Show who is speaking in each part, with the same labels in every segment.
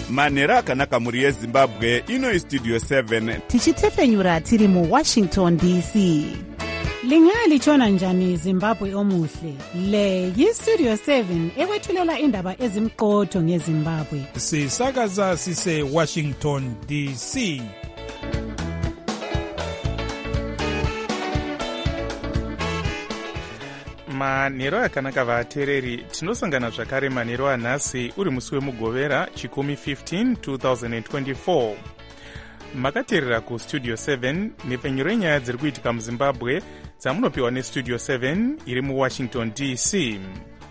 Speaker 1: manhero akanaka mhuri yezimbabwe. Ino istudio 7
Speaker 2: tichitefenyura tiri muwashington dc. Lingalitshona njani Zimbabwe omuhle? Le yistudio 7 ekwethulela indaba ezimqotho ngeZimbabwe.
Speaker 3: Sisakaza sise Washington DC.
Speaker 4: Manhero akanaka vateereri, tinosangana zvakare manhero anhasi uri musi wemugovera chikumi 15 2024. Makateerera kustudio 7 nepfenyuro yenyaya dziri kuitika muzimbabwe dzamunopiwa nestudio 7 iri muwashington dc.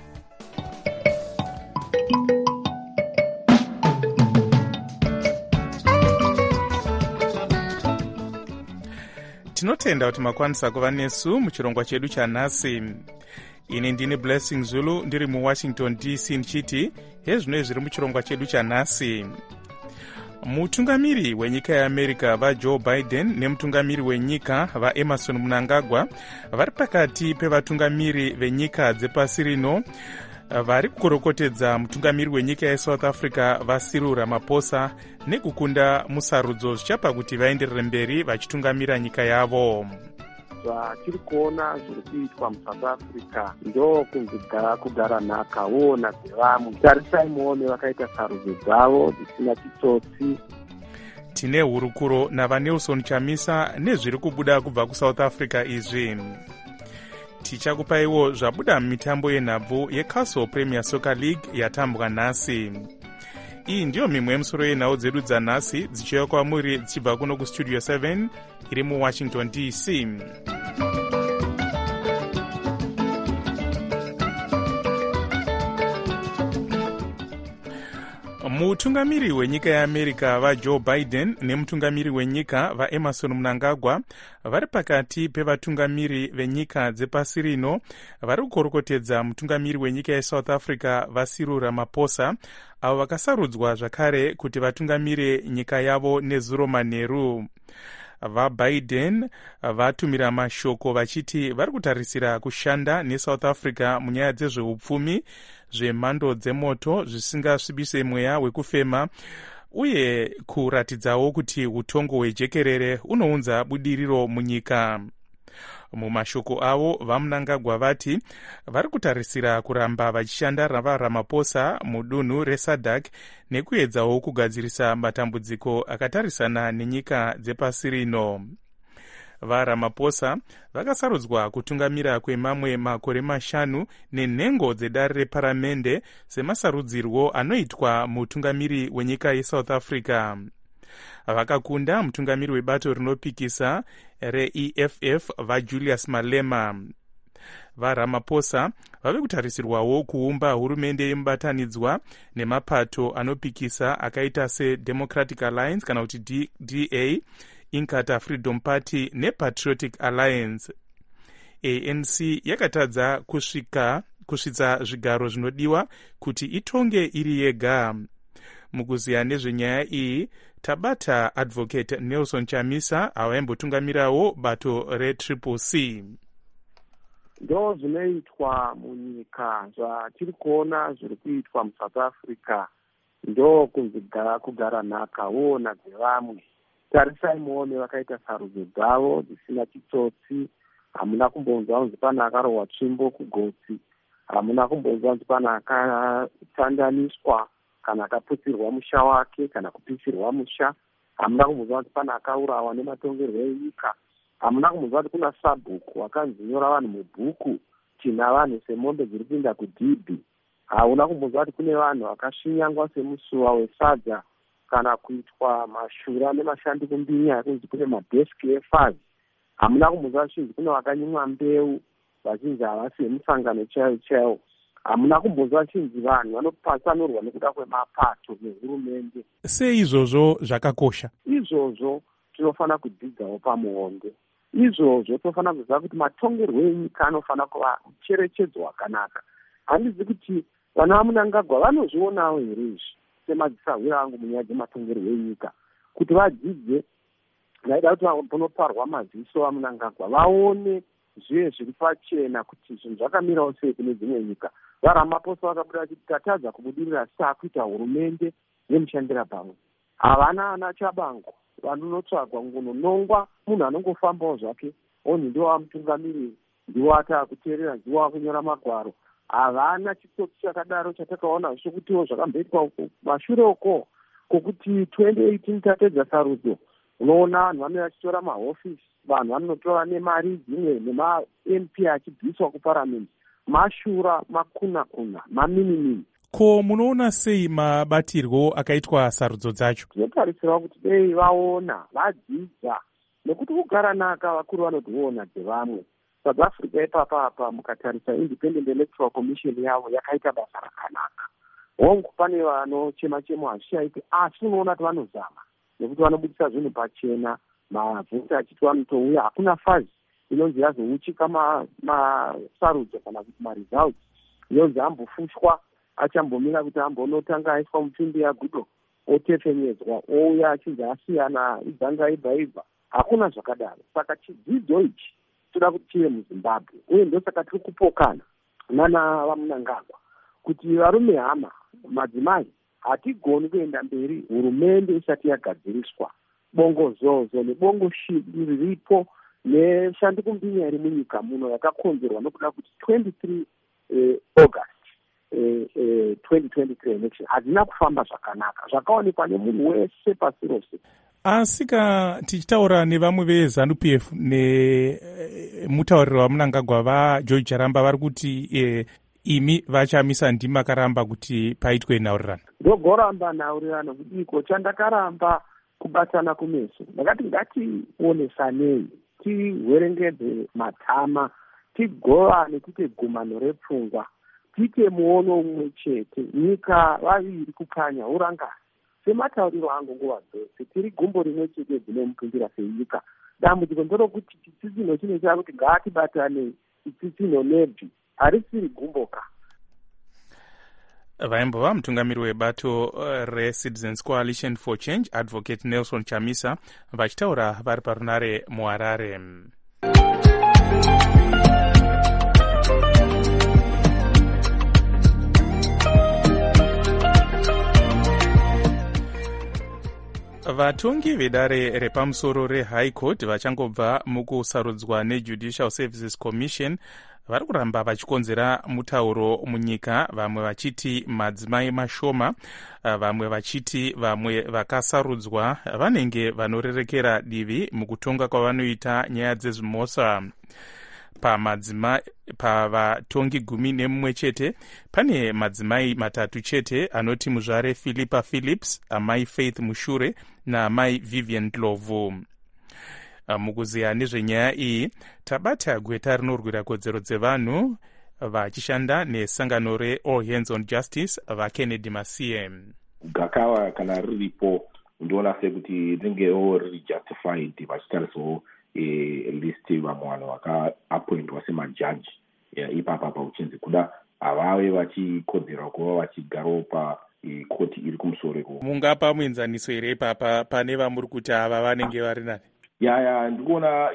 Speaker 4: Tinotenda kuti makwanisa kuva nesu muchirongwa chedu chanhasi. Ini ndini Blessing Zulu ndiri muwashington dc ndichiti hezvino zviri muchirongwa chedu chanhasi. Mutungamiri wenyika yeAmerica vaJoe Biden nemutungamiri wenyika vaEmerson Mnangagwa vari pakati pevatungamiri venyika dzepasi rino vari kukorokotedza mutungamiri wenyika yeSouth Africa vaCyril Ramaphosa nekukunda musarudzo zvichapa kuti vaenderere mberi vachitungamira nyika yavo.
Speaker 5: Tiri kuona zviri kuitwa muSouth Africa ndokunzi kugara nhaka woona dzevamwe. Tarisai muone vakaita sarudzo dzavo dzisina chitsotsi.
Speaker 4: Tine hurukuro navaNelson Chamisa nezviri kubuda kubva kuSouth Africa izvi. Tichakupaiwo zvabuda mumitambo yenhabvu yeCastle Premier Soccer League yatambwa nhasi. Iyi ndiyo mimwe yemusoro yenhau dzedu dzanhasi dzichiuya kwamuri dzichibva kuno kustudio 7 iri muwashington dc. Mutungamiri wenyika yeAmerica vaJoe Biden nemutungamiri wenyika vaEmerson Mnangagwa vari pakati pevatungamiri venyika dzepasi rino vari kukorokotedza mutungamiri wenyika yeSouth Africa vaCyril Ramaphosa avo vakasarudzwa zvakare kuti vatungamire nyika yavo nezuro manheru. VaBiden vatumira mashoko vachiti vari kutarisira kushanda neSouth Africa munyaya dzezveupfumi, zvemhando dzemoto zvisingasvibise mweya wekufema uye kuratidzawo kuti utongo hwejekerere unounza budiriro munyika. Mumashoko avo vaMnangagwa vati vari kutarisira kuramba vachishanda navaRamaphosa mudunhu reSADC nekuedzawo kugadzirisa matambudziko akatarisana nenyika dzepasi rino. VaRamaphosa vakasarudzwa kutungamira kwemamwe makore 5 nenhengo dzedare reparamende semasarudzirwo anoitwa mutungamiri wenyika yeSouth Africa. Vakakunda mutungamiri webato rinopikisa reEFF vaJulius Malema. VaRamaphosa vave kutarisirwawo kuumba hurumende yemubatanidzwa nemapato anopikisa akaita seDemocratic Alliance kana kuti DA, Inkatha Freedom Party nePatriotic Alliance. ANC yakatadza kusvitsa zvigaro zvinodiwa kuti itonge iri yega. Mukuziya nezvenyaya iyi tabata advocate Nelson Chamisa avaimbotungamirawo bato reCCC.
Speaker 5: Ndo zvinoitwa munyika zvatiri kuona zviri kuitwa muSouth Africa ndokunzi kugara nhaka woona dzevamwe. Tarisai muone vakaita sarudzo dzavo dzisina chitsotsi. Hamuna kumbonzwa kunzi pana akarohwa tsvimbo kugotsi. Hamuna kumbonzwa kunzi pana akatandaniswa kana akaputsirwa musha wake kana kupisirwa musha. Hamuna kumbonzwa kuti pana akaurawa nematongerwo enyika. Hamuna kumbonzwa kuti kuna sabhuku wakanzi nyora vanhu mubhuku tina vanhu semombe dziri kuinda kudhibhi. Hauna kumbonzwa kuti kune vanhu vakashinyangwa semusuwa wesadza kana kuitwa mashura nemashandi kumbinya ekunzi kune madheski e5. Hamuna kumbonzwa kuti kune vakanyimwa mbeu vachinzi havasi vemusangano chaiwo. Hamuna kumbonzwa chinzi vanhu vanopatsanurwa nekuda kwemapato nehurumende.
Speaker 3: Sei izvozvo zvakakosha?
Speaker 5: Izvozvo tinofanira kudzidzawo pamuonde. Izvozvo tinofanira kuziva kuti matongerwo enyika anofanira kuva mucherechedzo wakanaka. Handizi kuti vana vaMnangagwa vanozvionawo here izvi semadzisahwira angu munyaya dzematongerwo enyika kuti vadzidze. Ndaida kuti panoparwa maziso vaMnangagwa vaone zviye zviri pachena kuti zvinhu zvakamirawo sei kune dzimwe nyika. VaRamaphosa vakabuda vachiti tatadza kubudirira saakuita hurumende nemushandira pamwe. Havana ana chabango vanonotsvagwa ngunonongwa, munhu anongofambawo zvake onzi ndiwo wamutungamiriri, ndiwo ataakuteerera, ndiwo wakunyora magwaro. Havana chitsotsi chakadaro chatakaona zvokutiwo zvakamboitwa uko mashure uko kwokuti 2018 tapedza sarudzo. Unoona vanhu vanenge vachitora mahofisi, vanhu vanotora nemari dzimwe nema-MP achibviswa kuparamende, mashura, makuna-kuna, maminimini.
Speaker 3: Ko munoona sei mabatirwo akaitwa sarudzo dzacho?
Speaker 5: Tinotarisira kuti dei vaona, vadzidza, nekuti kugara naka vakuru vanotiona dzevamwe. South Africa ipapa mukatarisa Independent Electoral Commission yavo yakaita basa rakanaka. Hongu pane vanochema-chema hazvishaiti, asi unoona kuti vanozama, nekuti vanobudisa zvinhu pachena, mavhoti achiti vanotouya, hakuna fazi inonzi yazouchika masarudzo kana kuti maresults, inonzi ambofushwa, achambomira kuti ambonotanga aiswa mupfimbi yagudo, otefenyedzwa, ouya achinzi asiyana, idzanga ibva. Hakuna zvakadaro. Saka chidzidzo ichi toda kuti chive muZimbabwe, uye ndosaka tiri kupokana nana vaMnangagwa kuti varume hama, madzimai, hatigoni kuenda mberi hurumende isati yagadziriswa. Bongozozo nebongoshidu riripo neshandikumbinyo iri munyika muno yakakonzerwa nokuda kuti 23 August 2023 election hadzina kufamba zvakanaka, zvakaonekwa nemunhu wese pasi rose.
Speaker 3: Asi tichitaura nevamwe veZANU-PF nemutauriri waMnangagwa vaJoy Charamba vari kuti imi vachamisa ndima karamba kuti paitwe nhaurirano.
Speaker 5: Ndogoramba nhaurirano kudiko, chandakaramba kubatana kumeso. Ndakati ngationesanei, tihwerengedze matama, tigovane, tiite gumano repfungwa, tiite muono umwe chete, nyika vaviri kukanya urangana. Sematauriro angu nguva dzose, tiri gumbo rimwe chete dzinomukumbira senyika. Dambudziko nderokuti chitsitsino chine chakuti ngatibatanei, chitsitsino nebvi harisiri gumboka.
Speaker 4: Vaimbova mutungamiri webato reCitizens Coalition for Change, Advocate Nelson Chamisa, vachitaura vari parunare muHarare. Vatongi vedare repamusoro reHigh Court vachangobva mukusarudzwa neJudicial Services Commission vari kuramba vachikonzera mutauro munyika, vamwe vachiti madzimai mashoma, vamwe vachiti vamwe vakasarudzwa vanenge vanorerekera divi mukutonga kwavanoita nyaya dzezvimhosva. Pavatongi 11 chete pane madzimai 3 chete anoti muzvare Philippa Phillips, amai Faith Mushure naamai Vivian Ndlovu. Mukuziya nezvenyaya iyi tabata gweta rinorwira kodzero dzevanhu vachishanda nesangano reAll Hands on Justice vaKennedy Masiye.
Speaker 6: Gakava kana riripo ndiona sekuti ringewo riri justified vachitarisawo listi vamwe vanhu vakaappointwa semajaji ipapa pauchinzi kuda havave vachikodzera kuva vachigarawo pakoti iri kumusoro.
Speaker 4: Mungapa muenzaniso here ipapa pane vamuri kuti ava vanenge vari nani?
Speaker 6: Ndikuona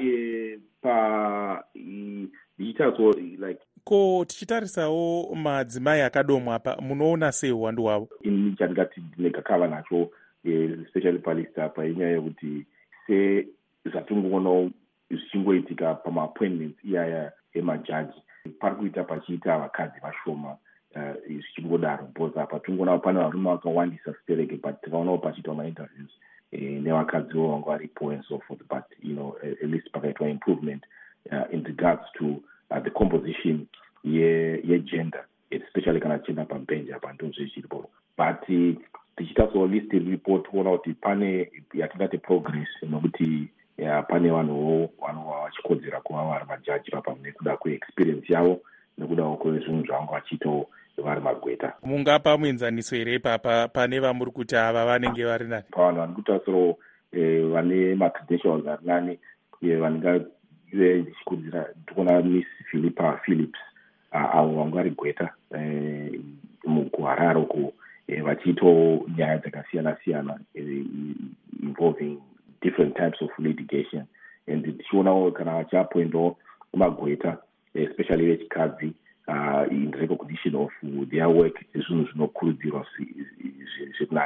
Speaker 6: ndichitarisawo like
Speaker 4: ko tichitarisawo madzimai akadomwa apa munoona sei uwandu hwavo?
Speaker 6: Ini chandingati ndinegakava nacho especially palista painyaya yekuti zvatingoonawo zvichingoitika pamaappointments iyaya emajaji pari kuita pachiita vakadzi vashoma zvichingodaro because apa tingoona pane varume vakawandisa zitereke but tikaonawo pachiitwa mainterviews nevakadziwo vanga varipo and so forth, but at least pakaitwa improvement in regards to the composition yegender especially kana tichienda pabhenji apa ndozvichiripo. But tichitarisawo list report kuona kuti pane yatingati progress nokuti pane vanhuwo vanova vachikodzera kuva vari majaji papa nekuda kweexperience yavo nekudawo kwezvinhu zvavanga vachiitawo vari magweta.
Speaker 4: Mungapa muenzaniso here ipapa pane vamuri kuti ava vanenge vari nani?
Speaker 6: Pavanhu vari kutarisirawo vane macredentials ari nani vanenge vichikodzera tikuona Miss Philippa Phillips avo vanga vari gweta mukuHarare uko vachiitawo nyaya dzakasiyana-siyana involving different types of litigation, and tichionawo kana vachiappointawo magweta especially vechikadzi in recognition of their work zvinhu zvinokurudzirwa zvirinani.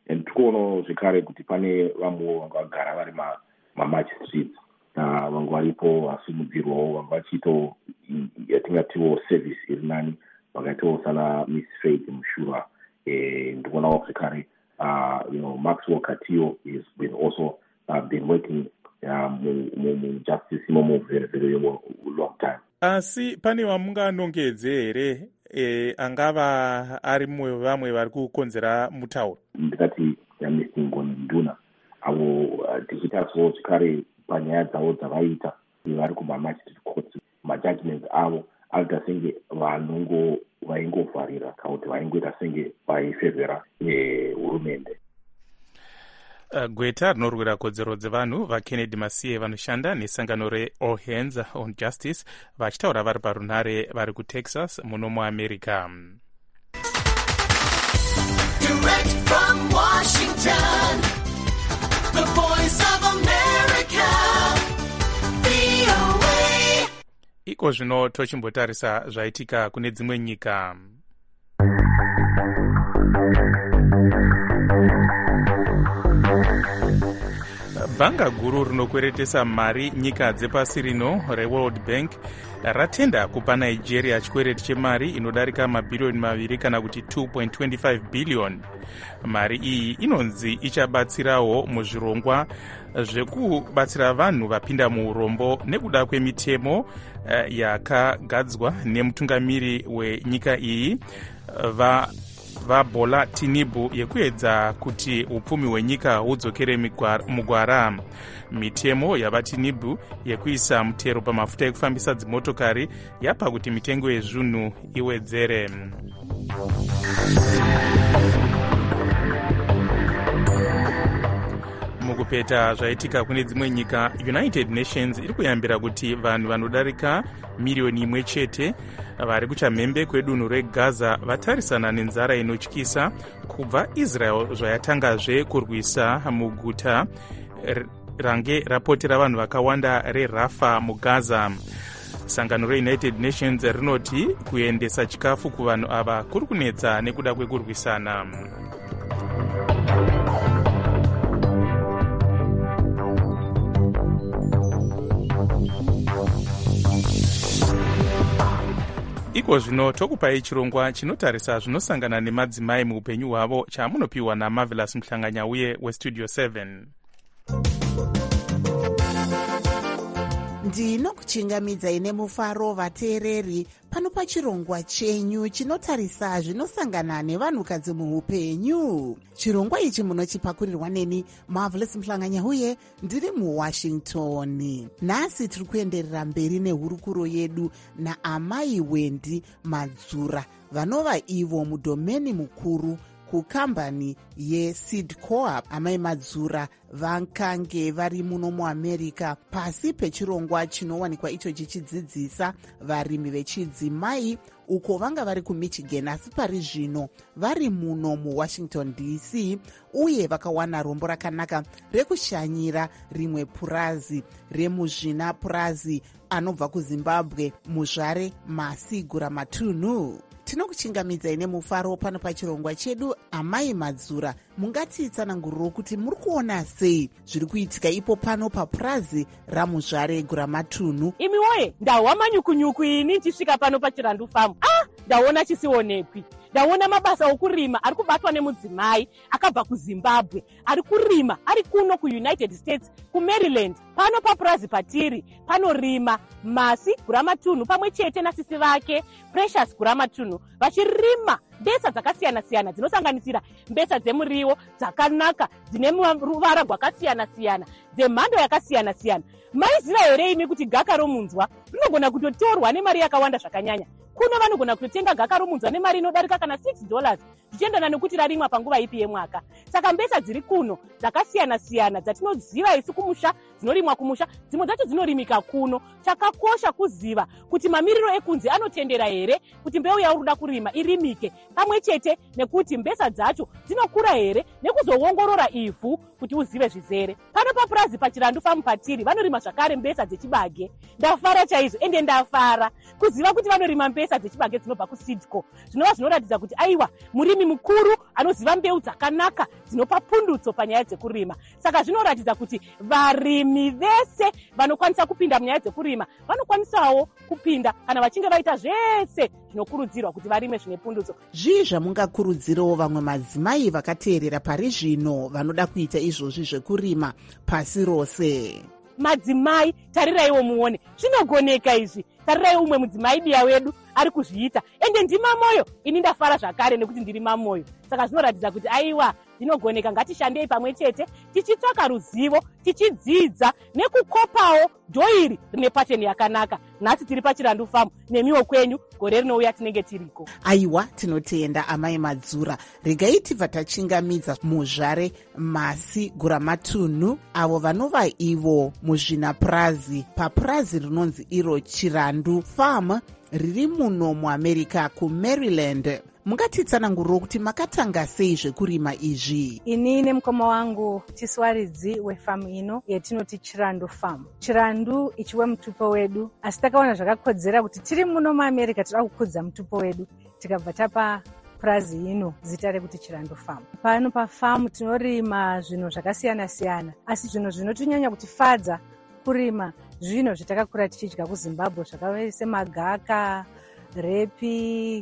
Speaker 6: and tikuonawo zvekare kuti pane vamwewo vanga vagara vari mamagistrates vanga varipo vasimudzirwawo vanga vachiitawo yatingatiwo service iri nani vakaitawo sana Miss Faith Mushura. Ndikuonawo zvekare Maxwell Katiyo has been also been working mujustice imomo very very long time.
Speaker 4: Asi pane vamunganongedze here angava ari mumwe vamwe vari kukonzera mutauro?
Speaker 6: Ndikati Mr. Ngoni Nduna avo tichitarisawo zvekare panyaya dzavo dzavaita vari kumamagistrate courts, majudgments avo anoita senge vanongo vaingovharira kana kuti vaingoita senge vaifevhera hurumende.
Speaker 4: Gweta rinorwira kodzero dzevanhu vaKennedy Masiye vanoshanda nesangano reAll Hands on Justice vachitaura vari parunhare vari kuTexas muno muAmerica.
Speaker 7: Direct from Washington, the voice of America, VOA.
Speaker 4: Iko zvino tochimbotarisa zvaitika kune dzimwe nyika. Bhanga guru rinokweretesa mari nyika dzepasi rino reWorld Bank ratenda kupa Nigeria chikwereti chemari inodarika mabhirioni 2 kana kuti 2.25 billion. Mari iyi inonzi ichabatsirawo muzvirongwa zvekubatsira vanhu vapinda muurombo nekuda kwemitemo yakagadzwa nemutungamiri wenyika iyi vaBola Tinubu yekuedza kuti upfumi hwenyika hudzokere mugwara. Mitemo yavaTinubu yekuisa mutero pamafuta ekufambisa dzimotokari yapa kuti mitengo yezvinhu iwedzere. Mukupeta zvaitika kune dzimwe nyika, United Nations iri kuyambira kuti vanhu vanodarika miriyoni 1 chete vari kuchamhembe kwedunhu reGaza vatarisana nenzara inotyisa kubva Israel zvayatangazve kurwisa muguta range rapotera vanhu vakawanda reRafa muGaza. Sangano reUnited Nations rinoti kuendesa chikafu kuvanhu ava kuri kunetsa nekuda kwekurwisana. Iko zvino tokupai chirongwa chinotarisa zvinosangana nemadzimai muupenyu hwavo chamunopiwa naMarvelous Mhlanganyauye weStudio 7.
Speaker 8: Ndinokuchingamidzai nemufaro vateereri pano pachirongwa chenyu chinotarisa zvinosangana nevanhukadzi muupenyu. Chirongwa ichi munochipakurirwa neni Marvelous Mhlanganyauye ndiri muWashington. Nhasi tiri kuenderera mberi nehurukuro yedu naamai Wendi Madzura vanova ivo mudhomeni mukuru kukambani yeSeed Co-op. Amai Madzura vakange vari muno muAmerica pasi pechirongwa chinowanikwa icho chichidzidzisa varimi vechidzimai uko vanga vari kuMichigan, asi pari zvino vari muno muWashington DC, uye vakawana rombo rakanaka rekushanyira rimwe purazi remuzvina purazi anobva kuZimbabwe, muzvare Masigura Matunhu. Tinokuchingamidzai nemufaro pano pachirongwa chedu. Amai Madzura, mungatitsananguriro kuti muri kuona sei zviri kuitika ipo pano papurazi ramuzvare Guramatunhu?
Speaker 9: Imi woye, ndahwa manyukunyuku ini nchisvika pano paChirandu Farm. Ndaona chisionekwi. Ndaona mabasa okurima ari kubatwa nemudzimai akabva kuZimbabwe, ari kurima ari kuno kuUnited States, kuMaryland. Pano papurazi patiri panorima Masi Guramatunhu pamwe chete nasisi vake Precious Guramatunhu, vachirima mbesa dzakasiyana-siyana dzinosanganisira mbesa dzemuriwo dzakanaka dzine ruvara rwakasiyana-siyana dzemhando yakasiyana-siyana. Maiziva here imi kuti gaka romunzwa rinogona kutotorwa nemari yakawanda zvakanyanya? Kuno vanogona kutotenga gaka romunzwa nemari inodarika kana $6 zvichiendana nekuti rarimwa panguva ipi yemwaka. Saka mbesa dziri kuno dzakasiyana-siyana dzatinoziva isi kumusha, dzinorimwa kumusha, dzimwe dzacho dzinorimika kuno. Chakakosha kuziva kuti mamiriro ekunze anotendera here kuti mbeu yauri kurima irimike, pamwe chete nekuti mbesa dzacho dzinokura here, nekuzoongorora ivhu kuti uzive zvizere. Pano papurazi paChirandu Farm patiri vanorima zvakare mbesa dzechibage. Ndafara chaizvo, ende ndafara kuziva kuti vanorima mbesa dzechibage dzinobva kuSeed Co. Zvinova zvinoratidza kuti aiwa murimi mukuru anoziva mbeu dzakanaka dzinopa pundutso panyaya dzekurima. Saka zvinoratidza kuti varimi vese vanokwanisa kupinda munyaya dzekurima vanokwanisawo kupinda kana vachinge vaita zvese zvinokurudzirwa kuti varime zvine pundutso.
Speaker 8: zvii zvamungakurudzirawo vamwe madzimai vakateerera pari zvino vanoda kuita izvozvi zvekurima pasi rose?
Speaker 9: Madzimai, tariraiwo muone zvinogoneka izvi. Tariraiwo umwe mudzimai diya wedu ari kuzviita, ende ndima moyo. Ini ndafara zvakare nekuti ndiri mamoyo. Saka zvinoratidza kuti aiwa zvinogoneka. Ngatishandei pamwe chete tichitsvaka ruzivo, tichidzidza nekukopawo dhoiri rine pateni yakanaka. Nhasi tiri paChirandu Farm, nemiwo kwenyu gore rinouya tinenge tiriko.
Speaker 8: Aiwa, tinotenda amai Madzura. Regai tibva tachingamidza muzvare Masi Guramatunhu avo vanova ivo muzvinapurazi papurazi rinonzi iro Chirandu Farm riri muno muAmerica kuMaryland. Mungatitsananguriro kuti makatanga sei zvekurima izvi?
Speaker 10: Ini nemukoma wangu tiswaridzi wefamu ino yetinoti Chirandu Farm. Chirandu ichiwe mutupo wedu, asi takaona zvakakodzera kuti tiri muno muAmerica toda kukudza mutupo wedu, tikabva tapa purazi ino zita rekuti Chirandu Farm. Pano pafamu tinorima zvinhu zvakasiyana-siyana, asi zvinhu zvinotonyanya kutifadza kurima zvino zvitakakura tichidya kuZimbabwe zvakaita semagaka, repi,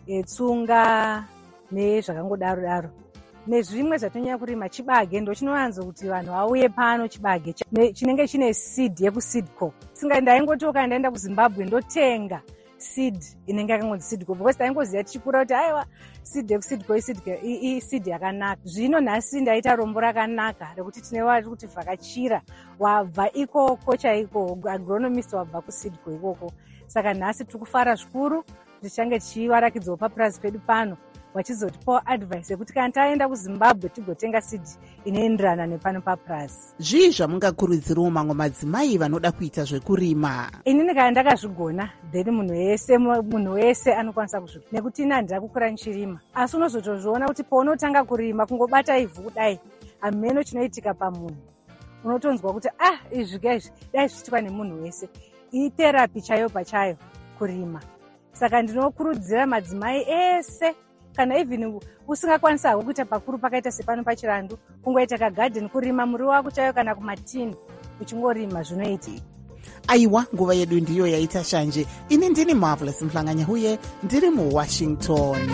Speaker 10: tsunga nezvakangodaro-daro. Nezvimwe zvatonyanya kurima chibage, ndo chinowanzo kuti vanhu vauye pano chibage chinenge chine seed yekuseedco. Ndaingotoka ndaenda kuZimbabwe ndotenga seed inenge yakangonzi seedco, because taingoziva tichikura kuti aiwa seed yekuseedco seed yakanaka. Zvino nhasi ndaita rombo rakanaka rekuti tinevari kuti vhakachira wabva ikoko chaiko, agronomist wabva kuseedco ikoko. Saka nhasi tiri kufara zvikuru tichange tichivarakidzawo papurazi pedu pano, vachizotipawo advice yekuti kana taenda kuZimbabwe tigotenga seed inoenderana nepano papurazi.
Speaker 8: Zvii zvamungakurudzirawo mamwe madzimai vanoda kuita zvekurima?
Speaker 10: Inini kana ndakazvigona, then munhu wese anokwanisa kuzvigona, nekuti ina handina kukura nichirima. Asi unozotozviona kuti paunotanga kurima kungobata ivhu kudai, hameno chinoitika pamunhu. Unotonzwa kuti izvi gaizvi dai zvichiitwa nemunhu wese. Itherapy chayo pachayo kurima. Saka ndinokurudzira madzimai ese, kana even usingakwanisa kuita pakuru pakaita sepano paChirandu, kungoita kagadheni, kurima muriwo wako chayo kana kumatini, uchingorima zvinoitika.
Speaker 8: Aiwa, nguva yedu ndiyo yaita shanje. Ini ndini Marvelous Mhlanganya huye, ndiri muWashington.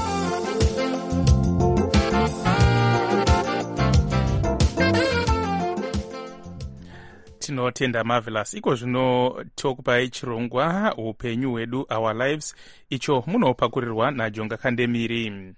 Speaker 4: Tinotenda Marvelous. Iko zvino tokupai chirongwa upenyu hwedu, Our Lives, icho munopakurirwa naJonga Kandemiri.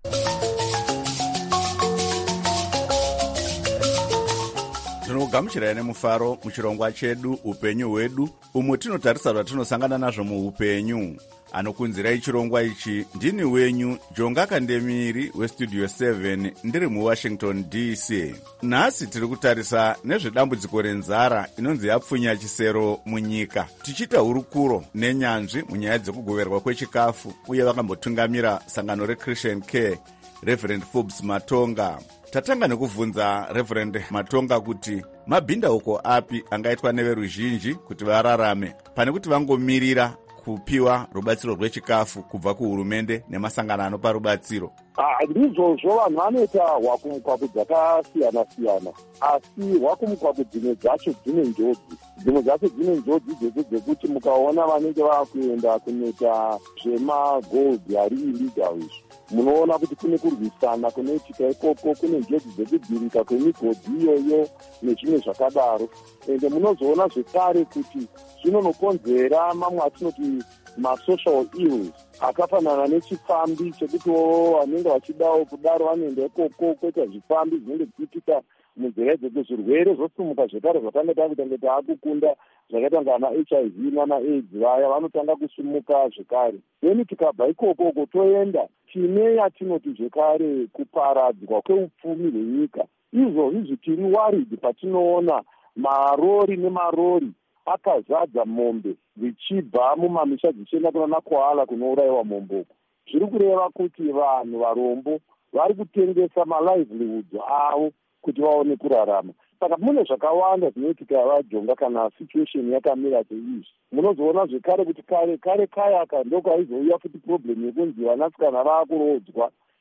Speaker 1: Tinogamuchirai nemufaro muchirongwa chedu upenyu hwedu, umo tinotarisa zvatinosangana nazvo muupenyu. Anokunzirai chirongwa ichi ndini wenyu Jonga Kandemiri westudio 7 ndiri muWashington DC. Nhasi tiri kutarisa nezvedambudziko renzara inonzi yapfunya chisero munyika, tichita hurukuro nenyanzvi munyaya dzekugoverwa kwechikafu uye vakambotungamira sangano reChristian Care, Reverend Forbes Matonga. Tatanga nekuvunza Reverend Matonga kuti mabhindauko api angaitwa neveruzhinji kuti vararame pane kuti vangomirira kupiwa rubatsiro rwechikafu kubva kuhurumende nemasangano anopa rubatsiro.
Speaker 5: Ndizvozvo vanhu vanoita hwakumukwaku dzakasiyana-siyana, asi hwakumukwaku dzimwe dzacho dzine njodzi. Dzimwe dzacho dzine njodzi dzekuti mukaona vanenge vakuenda kunoita zvemagold ari illegal izvi, munoona kuti kune kurwisana kunoitika ikoko, kune njodzi dzekudhirika kwemigodhi iyoyo nezvimwe zvakadaro. Ende munozoona zvekare kuti zvinonokonzera mamwe atinoti masocial ills akafanana nechifambi chekuti vanenge vachidawo kudaro vanoenda ikoko, kuita zvifambi zvinenge zvichiitika munzira idzodzo. Zvirwere zvosumuka zvekare zvakanga takutanga taakukunda zvakaita ngana HIV nana AIDS, vaya vanotanga kusumuka zvekare. Then tikabva ikoko toenda tine yatinoti zvekare kuparadzwa kweupfumi hwenyika. Izvozvi tiri worried patinoona marori nemarori akazadza mombe dzichibva mumamisha dzichienda kuna Koala kunourayiwa momboko. Zviri kureva kuti vanhu varombo vari kutengesa malivelihood avo kuti vaone kurarama. Saka mune zvakawanda zvinoitika vaJonga kana situation yakamira seizvi. Munozoona zvekare kuti kare kayaka ndoko aizouya futi problem yekunzi vanasikana vaakurodzwa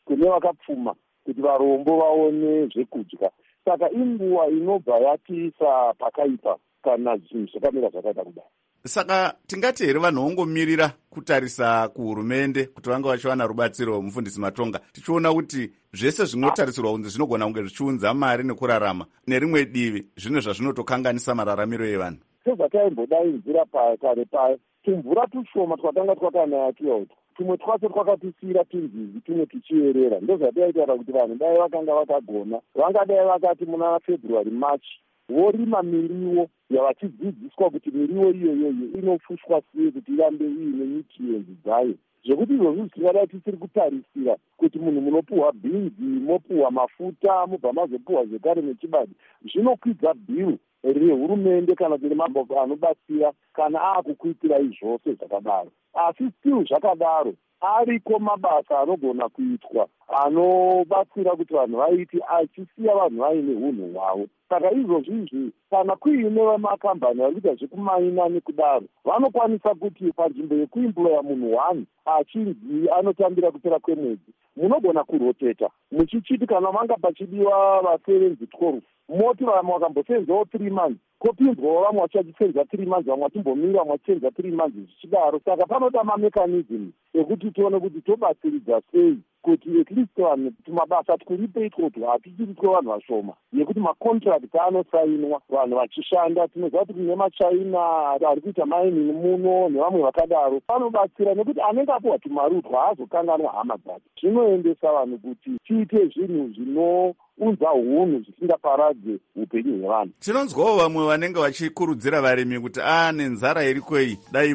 Speaker 5: kune vakapfuma kuti varombo vaone zvekudya. Saka inguva inobva yatiisa pakaipa kana zvinhu zvakamira zvakaita kudai.
Speaker 1: Saka tingati here vanhu vongomirira kutarisa kuhurumende kuti vanga vachiwana rubatsiro. Mufundisi Matonga, tichiona kuti zvese zvinotarisirwa kunzi zvinogona kunge zvichiunza mari nekurarama, nerimwe divi zvine zvazvinotokanganisa mararamiro evanhu.
Speaker 5: Sezvataimbodaidzira kare payo, tumvura tushoma twakanga twakanaya tuyauta, tumwe twacho twakatisiyira tunzizi, tumwe tuchierera. Ndozvataitaura kuti vanhu dai vakanga vakagona, vangadai vakati muna February March vorima miriwo yavachidzidziswa kuti miriwo iyoyo inofushwa sei kuti irambe iine nutrients dzayo, zvekuti izvozvo zvisingadai tisiri kutarisira kuti munhu munopuhwa bhinzi, mopuhwa mafuta, mobva mazopuhwa zvekare nechibadi, zvinokwidza bhiru rehurumende kana kuti maboko anobatsira kana aakukuitirai zvose zvakadaro. Asi still zvakadaro ariko mabasa anogona kuitwa anobatsira kuti vanhu vaiti achisiya vanhu vaine unhu hwavo. Saka izvozvizvi kana kuine makambani arikuita zvekumaina nekudaro, vanokwanisa kuti panzvimbo yekuimploya munhu 1 achinzi anotambira kupera kwemwedzi, munogona kuroteta muchichiti kana manga pachidiwa vasevenzi 12 moti vamwe vakambosenzawo 3 months kopinzwawo vamwe vachisenza 3 months, vamwe vachimbomirira vamwe vachisenza 3 months zvichidaro. Saka panoda mamekanism ekuti tione kuti tobatsiridza sei kuti at least vanhu tumabasa tukuripeitwa kuti hatichiitwe vanhu vashoma, yekuti macontract anosainwa vanhu vachishanda. Tinoziva kuti kune maChina ari kuita mining muno nevamwe vakadaro vanobatsira, nekuti anenge apuhwa tumari utwo haazokanganwa hama dzake. Zvinoendesa vanhu kuti tiite zvinhu zvinounza hunhu zvisingaparadze upenyu hwevanhu.
Speaker 1: Tinonzwawo vamwe vanenge vachikurudzira varimi kuti nenzara irikwei dai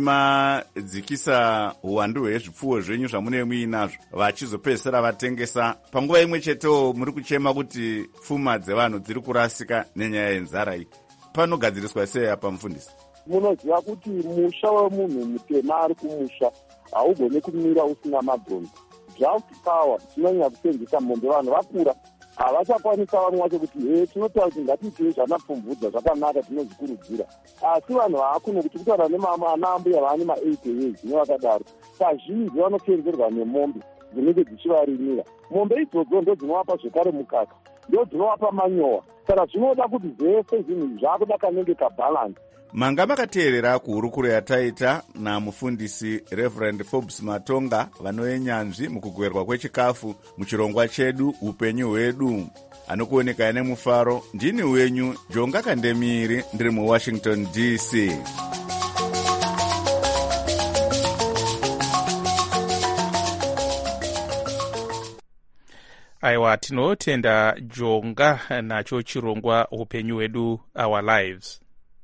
Speaker 1: madzikisa uwandu hwezvipfuwo zvenyu zvamunenge muinazvo, vachizopedzisira vatengesa. Panguva imwe chetewo muri kuchema kuti pfuma dzevanhu dziri kurasika nenyaya yenzara iyi. Panogadziriswa sei apa mufundisi?
Speaker 5: Munoziva kuti musha wemunhu mutema ari kumusha haugone kumira usina mabhonzo. Drought power tinonyanya kusenzesa mombe, vanhu vakura havachakwanisa vamwe wacho kuti tinotaura kuti ngatiitei zvanapfumvudza zvakanaka tinozvikurudzira. Asi vanhu vaakuno kuti kutaura nemanambuya vaane ma80 years nevakadaro, kazhinji vanosenzerwa nemombe dzinenge dzichivarimira. Mombe idzodzo ndo dzinovapa zvekare mukaka, ndo dzinovapa manyowa. Saka zvinoda kuti zvese zvinhu zvakuda kanenge kabhalansi.
Speaker 1: Manga makateerera kuhurukuro yataita namufundisi Reverend Forbes Matonga, vanoenyanzvi mukugwerwa kwechikafu muchirongwa chedu upenyu hwedu. Anokuoneka nemufaro, ndini wenyu Jonga Kandemiri, ndiri muWashington DC.
Speaker 4: Aiwa, tinotenda Jonga nacho chirongwa upenyu hwedu, our lives.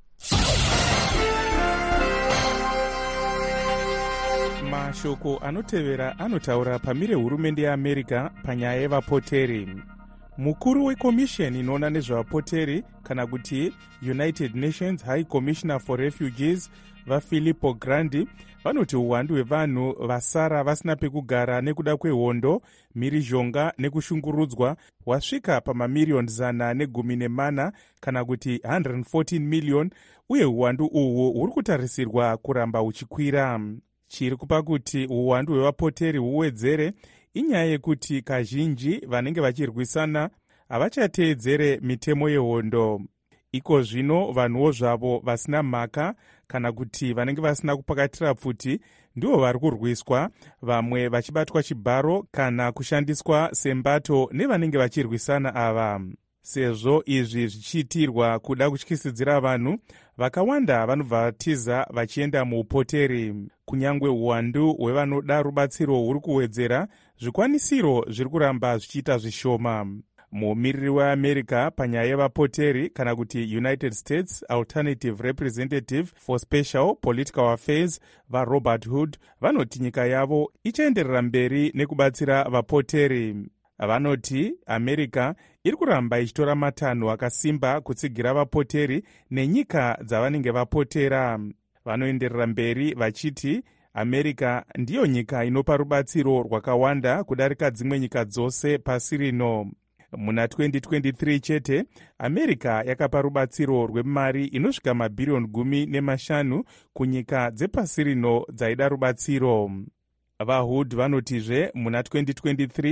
Speaker 4: Mashoko anotevera anotaura pamire hurumende yeAmerica panyaya yevapoteri. Mukuru wekomisheni inoona nezvevapoteri kana kuti United Nations High Commissioner for Refugees vaFilippo Grandi vanoti uwandu hwevanhu vasara vasina pekugara nekuda kwehondo, mhirizhonga nekushungurudzwa hwasvika pamamiliyoni 114 kana kuti 114 million, uye uwandu uhwu huri kutarisirwa kuramba huchikwira. Chiri kupa kuti uwandu hwevapoteri huwedzere inyaya yekuti kazhinji vanenge vachirwisana havachateedzere mitemo yehondo. Iko zvino vanhuwo zvavo vasina mhaka kana kuti vanenge vasina kupakatira pfuti ndivo vari kurwiswa, vamwe vachibatwa chibharo kana kushandiswa sembato nevanenge vachirwisana ava. Sezvo izvi zvichiitirwa kuda kutyisidzira vanhu, vakawanda vanobva vatiza vachienda muupoteri. Kunyangwe uwandu hwevanoda rubatsiro huri kuwedzera, zvikwanisiro zviri kuramba zvichiita zvishoma. Mumiriri weAmerica panyaya yevapoteri kana kuti United States Alternative Representative for Special Political Affairs vaRobert Hood vanoti nyika yavo ichaenderera mberi nekubatsira vapoteri. Vanoti America iri kuramba ichitora matanho akasimba kutsigira vapoteri nenyika dzavanenge vapotera. Vanoenderera mberi vachiti America ndiyo nyika inopa rubatsiro rwakawanda kudarika dzimwe nyika dzose pasi rino. Muna 2023 chete, America yakapa rubatsiro rwemari inosvika mabhiriyoni 15 kunyika dzepasi rino dzaida rubatsiro. VaHood vanotizve muna 2023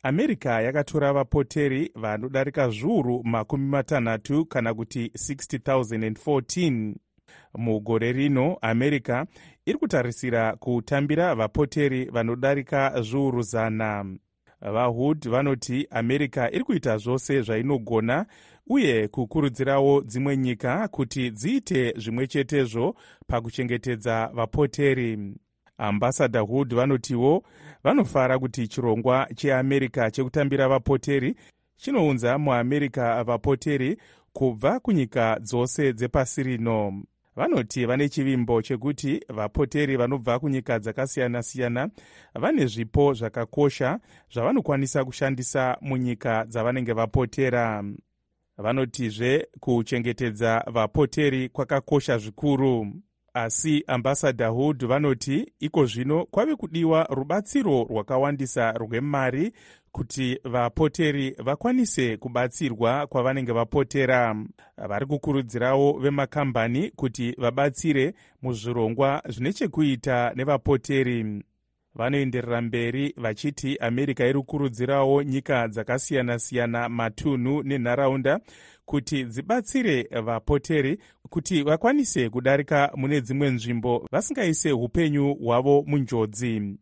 Speaker 4: america yakatora vapoteri vanodarika zviuru 60 kana kuti 60,014. Mugore rino america iri kutarisira kutambira vapoteri vanodarika zviuru 100. VaHood vanoti america iri kuita zvose zvainogona uye kukurudzirawo dzimwe nyika kuti dziite zvimwe chetezvo pakuchengetedza vapoteri. Ambassador Hood vanotiwo vanofara kuti chirongwa cheamerica chekutambira vapoteri chinounza muamerica vapoteri kubva kunyika dzose dzepasi rino. Vanoti vane chivimbo chekuti vapoteri vanobva kunyika dzakasiyana-siyana vane zvipo zvakakosha zvavanokwanisa kushandisa munyika dzavanenge vapotera. Vanotizve kuchengetedza vapoteri kwakakosha zvikuru. Asi Ambassador Hood vanoti iko zvino kwave kudiwa rubatsiro rwakawandisa rwemari kuti vapoteri vakwanise kubatsirwa kwavanenge vapotera. Vari kukurudzirawo vemakambani kuti vabatsire muzvirongwa zvine chekuita nevapoteri. Vanoenderera mberi vachiti america iri kukurudzirawo nyika dzakasiyana-siyana, matunhu nenharaunda kuti dzibatsire vapoteri kuti vakwanise kudarika mune dzimwe nzvimbo vasingaise upenyu hwavo munjodzi.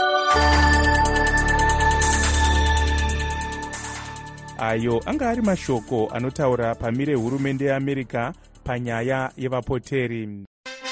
Speaker 4: Ayo anga ari mashoko anotaura pamire hurumende yeAmerica panyaya yevapoteri.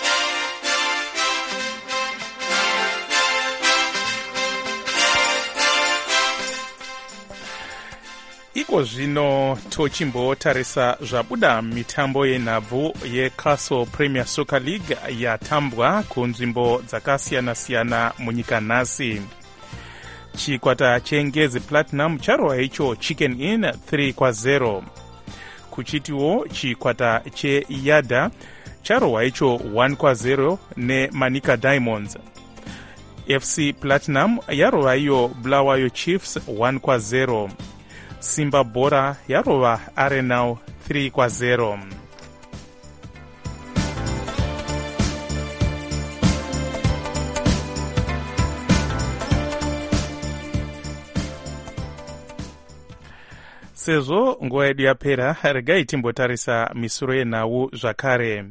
Speaker 4: Iko zvino tochimbotarisa zvabuda mitambo yenhabvu yeCastle Premier Soccer League yatambwa kunzvimbo dzakasiyana-siyana munyika nhasi. Chikwata chengezi Platinum charova icho Chicken Inn 3-0. Kuchitiwo chikwata cheyada charova icho 1-0 neManica Diamonds. FC Platinum yarova iyo Bulawayo Chiefs 1-0. Simba Bora yarova Arenal 3-0. Sezvo nguva yedu yapera, regai timbotarisa misoro yenhau zvakare.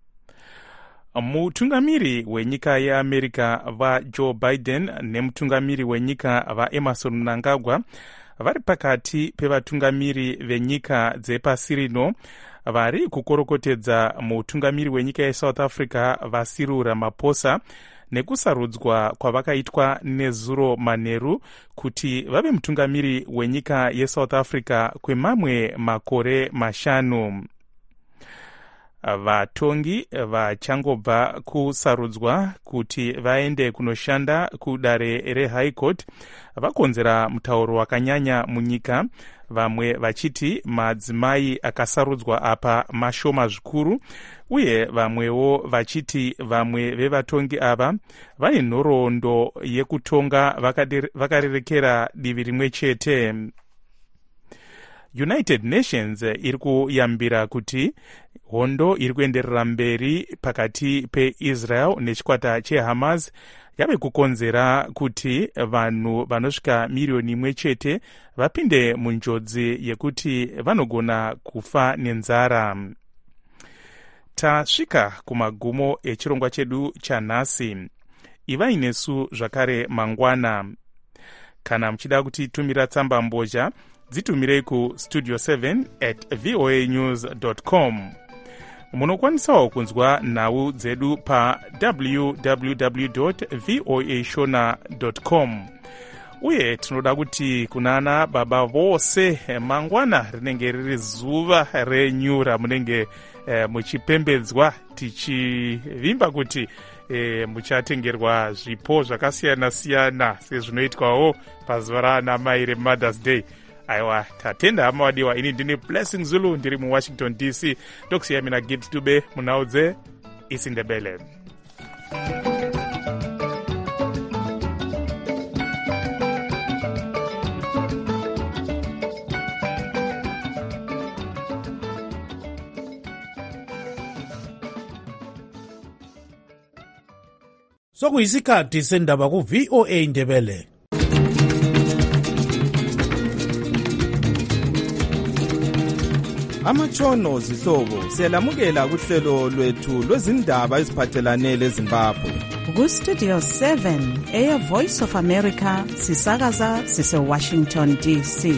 Speaker 4: Mutungamiri wenyika yeAmerica vaJoe Biden nemutungamiri wenyika vaEmerson Mnangagwa vari pakati pevatungamiri venyika dzepasi rino vari kukorokotedza mutungamiri wenyika yeSouth Africa vaCyril Ramaphosa nekusarudzwa kwavakaitwa nezuro manheru kuti vave mutungamiri wenyika yeSouth Africa kwemamwe makore 5. Vatongi vachangobva kusarudzwa kuti vaende kunoshanda kudare reHigh Court vakonzera mutauro wakanyanya munyika, vamwe vachiti madzimai akasarudzwa apa mashoma zvikuru, uye vamwewo vachiti vamwe vevatongi ava vane nhoroondo yekutonga vakarerekera divi rimwe chete. United Nations iri kuyambira kuti hondo iri kuenderera mberi pakati peIsrael nechikwata cheHamas yave kukonzera kuti vanhu vanosvika miriyoni 1 chete vapinde munjodzi yekuti vanogona kufa nenzara. Tasvika kumagumo echirongwa chedu chanhasi. Ivai nesu zvakare mangwana. Kana muchida kutitumira tsamba mbozha, dzitumirei ku studio7@voanews.com. Munokwanisawo kunzwa nhau dzedu pa www.voashona.com. Uye tinoda kuti kunana baba vose mangwana rinenge riri zuva renyu ramunenge muchipembedzwa, tichivimba kuti muchatengerwa zvipo zvakasiyana-siyana sezvinoitwawo pazuva raana mai reMothers Day. Aiwa, tatenda hama wadiwa. Ini ndini Blessing Zulu, ndiri muWashington DC. Ndokusiya mina Gibbs Dube munhau dzeIsiNdebele.
Speaker 11: Sokuyisikhathi sendaba ku VOA Ndebele. Amatshono zihlobo siyalamukela kuhlelo lwethu lwezindaba eziphathelane leZimbabwe.
Speaker 2: Ku-Studio 7 Air Voice of America sisakaza sise-Washington DC.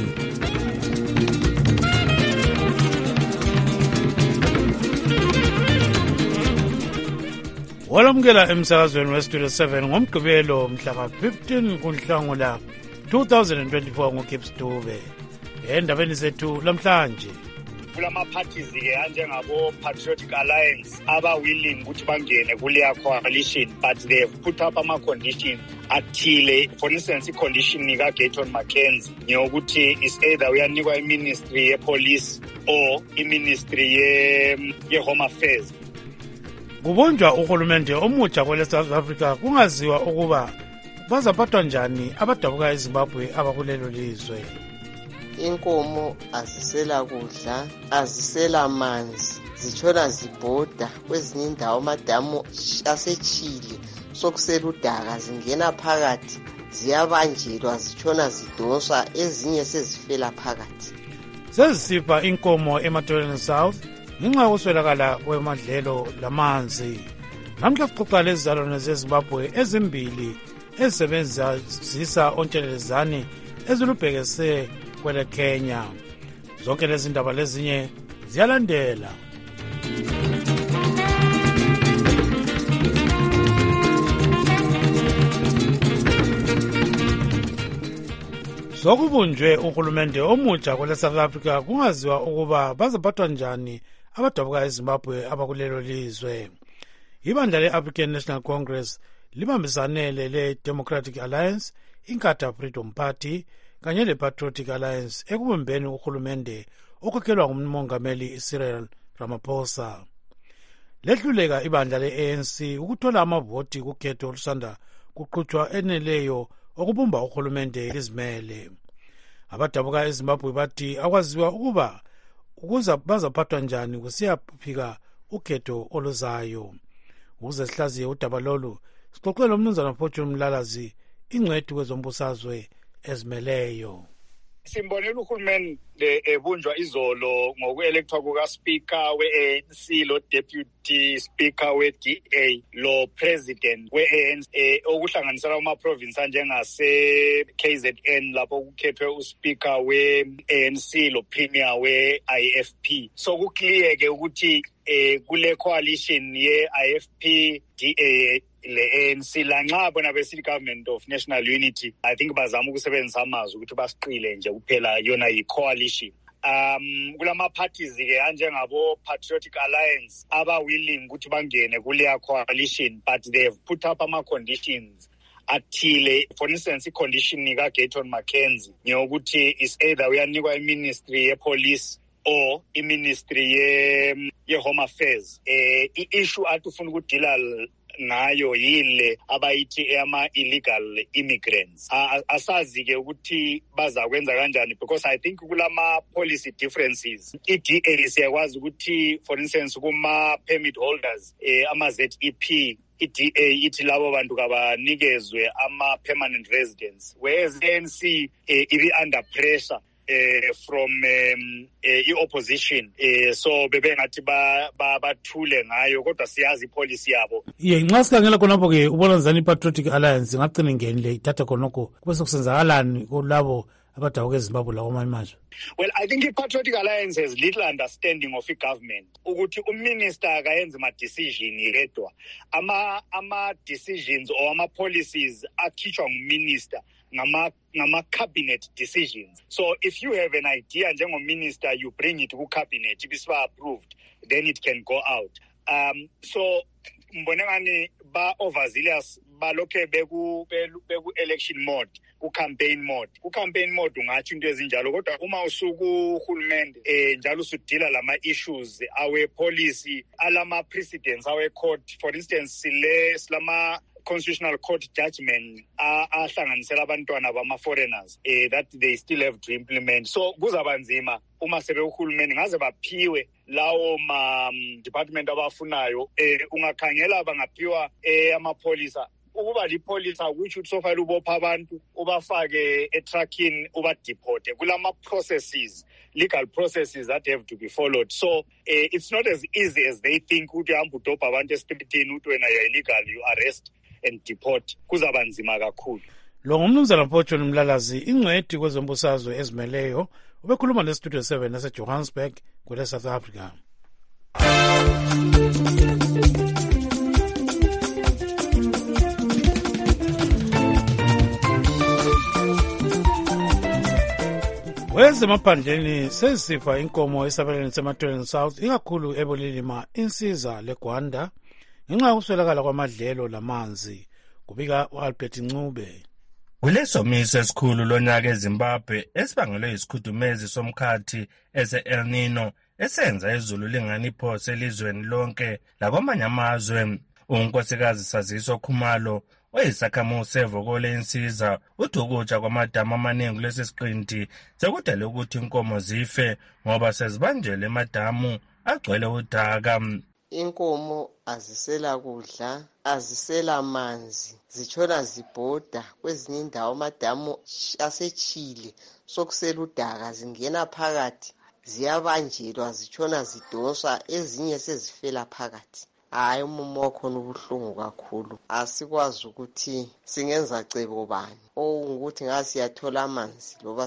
Speaker 12: Walamukela emsakazweni weStudio 7 ngomgqibelo mhla ka-15 kuNhlangula 2024 nguGibbs Dube. Endabeni zethu lamhlanje
Speaker 13: kulama-parties-ke anjengabo-Patriotic Alliance aba-willing ukuthi bangene kuleya coalition, but they have put up ama-conditions athile. For instance, i-condition ka-Gayton Mackenzie ngeyokuthi is either uyanikwa i-ministry ye-police or i-ministry ye-home affairs.
Speaker 12: Kubunjwa uhulumende omutsha kwele South Africa kungaziwa ukuba bazaphathwa njani abadabuka eZimbabwe abakulelo lizwe.
Speaker 14: Inkomo azisela kudla, azisela manzi, zitshona zibhoda kwezinye indawo amadamu asechile sokusela udaka, zingena phakathi ziyabanjelwa, zitshona zidonswa, ezinye sezifela phakathi.
Speaker 12: Sezisipha inkomo eMatoleni South ngenxa yokuswelakala kwemadlelo lamanzi. Namhla sixoxa lezizalwane zeZimbabwe ezimbili ezisebenzisa ontshelelezane ezilubhekese kwele Kenya. Zonke lezi ndaba lezinye ziyalandela. Sokubunjwe uhulumende omutsha kwele South Africa kungaziwa ukuba bazaphathwa njani abadabuka eZimbabwe abakulelo lizwe. Ibandla le-African National Congress libambisane le-Democratic Alliance, Inkatha Freedom Party kanye le-Patriotic Alliance ekubumbeni uhulumende okhokhelwa ngumongameli Cyril Ramaphosa. Lehluleka ibandla le-ANC ukuthola amavoti kukhetho olusanda kuqhutshwa eneleyo okubumba uhulumende izimele. Abadabuka eZimbabwe bathi akwaziwa ukuba bazaphathwa njani kusiyafika ukhetho oluzayo. Ukuze sihlaziye udaba lolu sixoxele umnumzana Fortune Mlalazi, ingcwethi kwezombusazwe ezimeleyo.
Speaker 13: Simbonela uhulumende ebunjwa izolo ngoku-electwa kuka-speaker we-ANC, lo deputy speaker we-DA, lo president we-ANC, okuhlanganisela ama-province anjengase-KZN lapho kukhethwe uspeaker we-ANC, lo premier we-IFP. So kuclear-ke ukuthi kule coalition ye-IFP, DA, le-ANC lanxa bona besithi government of national unity, I think bazama ukusebenzisa amazwi ukuthi basiqile nje kuphela yona yi-coalition. Kulama-parties-ke anjengabo-Patriotic Alliance aba-willing ukuthi bangene kuleya coalition, but they have put up ama-conditions athile. For instance, i-condition ka-Gayton Mackenzie ngeyokuthi is either uyanikwa i-ministry ye-police or i-ministry ye-home affairs. I-issue athi ufuna ukudila ngayo yile abayithi ama-illegal immigrants. Asazi-ke ukuthi bazakwenza kanjani, because I think kulama policy differences. I-DA siyakwazi ukuthi for instance kuma-permit holders, ama-ZEP, i-DA ithi labo bantu kabanikezwe ama-permanent residents, whereas ANC ibi under pressure from i-opposition, so bebengathi bathule ngayo, kodwa siyazi ipolicy yabo.
Speaker 12: Nxa sikhangela khonapho-ke ubona njani i-Patriotic Alliance ingagcina ingenile ithatha khonokho kube sekusenzakalani kulabo abadabuka eZimbabwe lakwamanye amazwe?
Speaker 13: Well, I think i-Patriotic Alliance has little understanding of i-government, ukuthi uminister akayenzi ma-decision yedwa. Ama-decisions or ama-policies akhishwa nguminister ngama-cabinet decisions. So if you have an idea njengominister, you bring it to cabinet, ibisiba approved, then it can go out. So mbonengani ba-overzealous balokhe beku-election mode, ku-campaign mode. Ku-campaign mode ungatsho into ezinjalo, kodwa uma usuku uhulumende njalo usudila lama-issues awe-policy, alama-precedents awe-court. For instance, silama constitutional court judgment ahlanganisela abantwana bama-foreigners that they still have to implement. So kuzabanzima uma sebe uhulumeni ngaze baphiwe lawo ma department abafunayo. Ungakhangela bangaphiwa amapholisa ukuba lipolice akutsho ukuthi sofanele ubopha abantu ubafake etruckini ubadeporte. Kulama processes, legal processes that have to be followed. So it's not as easy as they think ukuthi uhamba udobha abantu esitritini ukuthi wena you're illegal, you arrest and deport. Kuzaba nzima kakhulu.
Speaker 12: Lo ngumnumzana Mpocho Mlalazi, ingcweti kwezombusazwe ezimeleyo, ubekhuluma neStudio 7 naseJohannesburg kwele South Africa. Wezemaphandleni sesifa inkomo esabelweni seMatoleni South ikakhulu eBulilima insiza leGwanda ngenxa yokuswelakala kwamadlelo lamanzi, kubika uAlbert Ncube.
Speaker 15: Kulesomiso esikhulu lonyaka eZimbabwe esibangelwe isikhudumezi somkhathi ese-El Nino esenza izulu lingani iphose elizweni lonke lakwamanye amazwe. Unkosikazi Saziso Khumalo oyisakhamuzi sevokole insiza uthi ukutsha kwamadamu amaningi lesisiqinti sekudale ukuthi inkomo zife ngoba sezibanjelwe emadamu agcwele udaka.
Speaker 14: Inkomo azisela kudla, azisela manzi, zitshona zibhoda kwezinye indawo amadamu asechile sokusela udaka, zingena phakathi ziyabanjelwa zitshona zidoswa, ezinye sezifela phakathi. Hayi, umumo wakhona ubuhlungu kakhulu, asikwazi ukuthi singenza cebo bani ukuthi ngasiyathola amanzi loba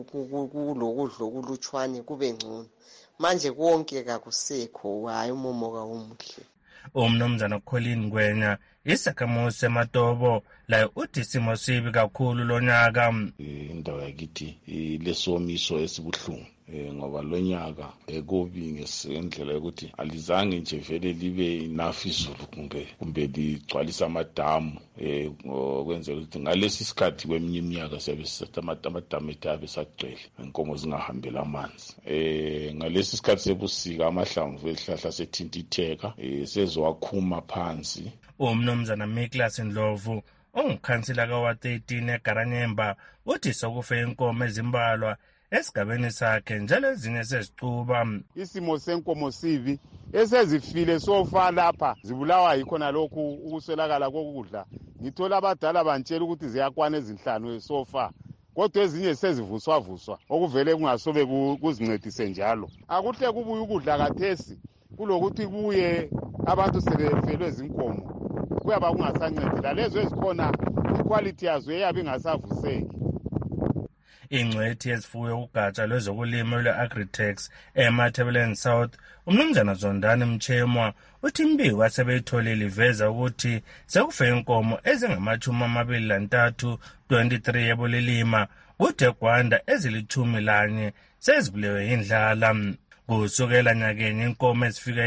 Speaker 14: kulokudla okulutshwane kube ngcono. Manje konke kakusekho, hayi umumo kawumuhle.
Speaker 15: Umnumzana Colin Ngwenya isakhamuzi seMatobo la uthi isimo sibi kakhulu lonyaka.
Speaker 16: Indawo yakithi lesomiso esibuhlungu ngoba lonyaka kubi ngendlela yokuthi alizange nje vele libe enough izulu kumbe ligcwalisa amadamu kwenzela ukuthi ngalesi sikhathi kweminye iminyaka siyabe sithatha amadamu ethu abe sagcwele inkomo zingahambela amanzi. Ngalesi sikhathi sebusika amahlamvu ezihlahla sethintitheka sezowakhuma phansi.
Speaker 15: Umnumzana Miklas Ndlovu ongukhansila kawa 13 eGaranyemba uthi sokufe inkomo ezimbalwa esigabeni sakhe njalo ezinye sezicuba.
Speaker 17: Isimo senkomo sibi esezifile sofa lapha zibulawa yikhona lokhu ukuswelakala kokudla. Ngithola abadala bantshela ukuthi ziyakwana ezinhlanu esofa, kodwa ezinye sezivuswa okuvele kungasobe kuzincedise njalo. Akuhle kubuye ukudla kathesi kulokuthi kuye abantu sebefelwe zinkomo, kuyaba kungasancedi lalezo ezikhona iquality yazo eyabe ingasavuseki.
Speaker 15: Ingcwethi ezifuyo ugatsha lwezokulima lwe-Agritex eMatabeleland South umnumzana Zondani Mchemwa uthi imbiko asebeyitholile iveza ukuthi sekufe inkomo ezingama-23 23 eBulilima kuthi eGwanda ezili-11 sezibulewe yindlala. Kusukela nyakeni inkomo ezifika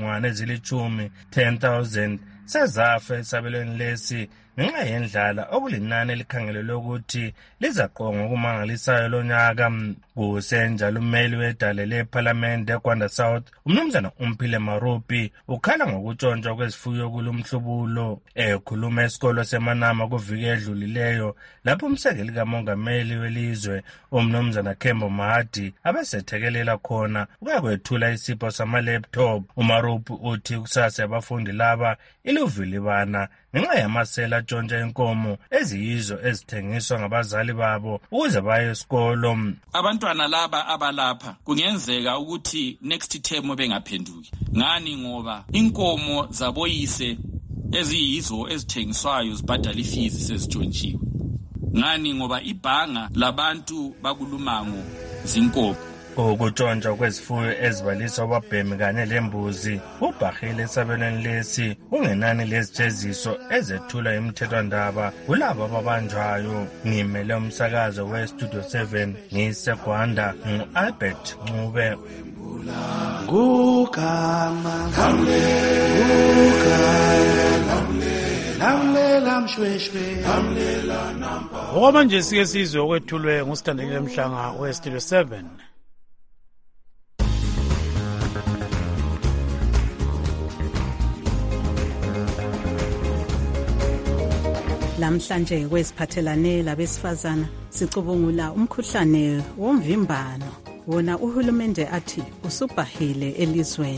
Speaker 15: 10,000 sezafa esabelweni lesi ngenxa yendlala okulinani elikhangelelwe ukuthi lizaqonga okumangalisayo lonyaka. Kusenjalo ummeli wedale lephalamende eGwanda South umnumzana Umphile Marupi ukhala ngokutshontshwa kwezifuyo kulumhlubulo. Ekhuluma esikolo seManama kuviki edlulileyo lapho umsekeli kamongameli welizwe umnumzana Kembo Mahadi abesethekelela khona ukuyakwethula isipho sama-laptop. uMarupi uthi kusasa abafundi laba iluvilibana ngenxa yamasela atshontsha inkomo eziyizo ezithengiswa ngabazali babo ukuze baye esikolo.
Speaker 18: Abantwana laba abalapha kungenzeka ukuthi next term bengaphenduki. Ngani? Ngoba inkomo zaboyise eziyizo ezithengiswayo zibhadala ifees sezitshontshiwe. Ngani? Ngoba ibhanga labantu bakulumango zinkomo.
Speaker 15: Ukutshontshwa kwezifuyo ezibalisa obabhemi kanye lembuzi ubhahile esabelweni lesi ungenani lezijeziso ezethula imithethwandaba kulabo ababanjwayo. Ngimele umsakazo weStudio 7 ngiseGwanda ngu-Albert Ncube.
Speaker 12: Okwamanje sike sizwe okwethulwe ngusithandekile Mhlanga weStudio 7.
Speaker 2: Lamhlanje kweziphathelane labesifazana sicubungula umkhuhlane womvimbano wona uhulumende athi usubhahile elizweni.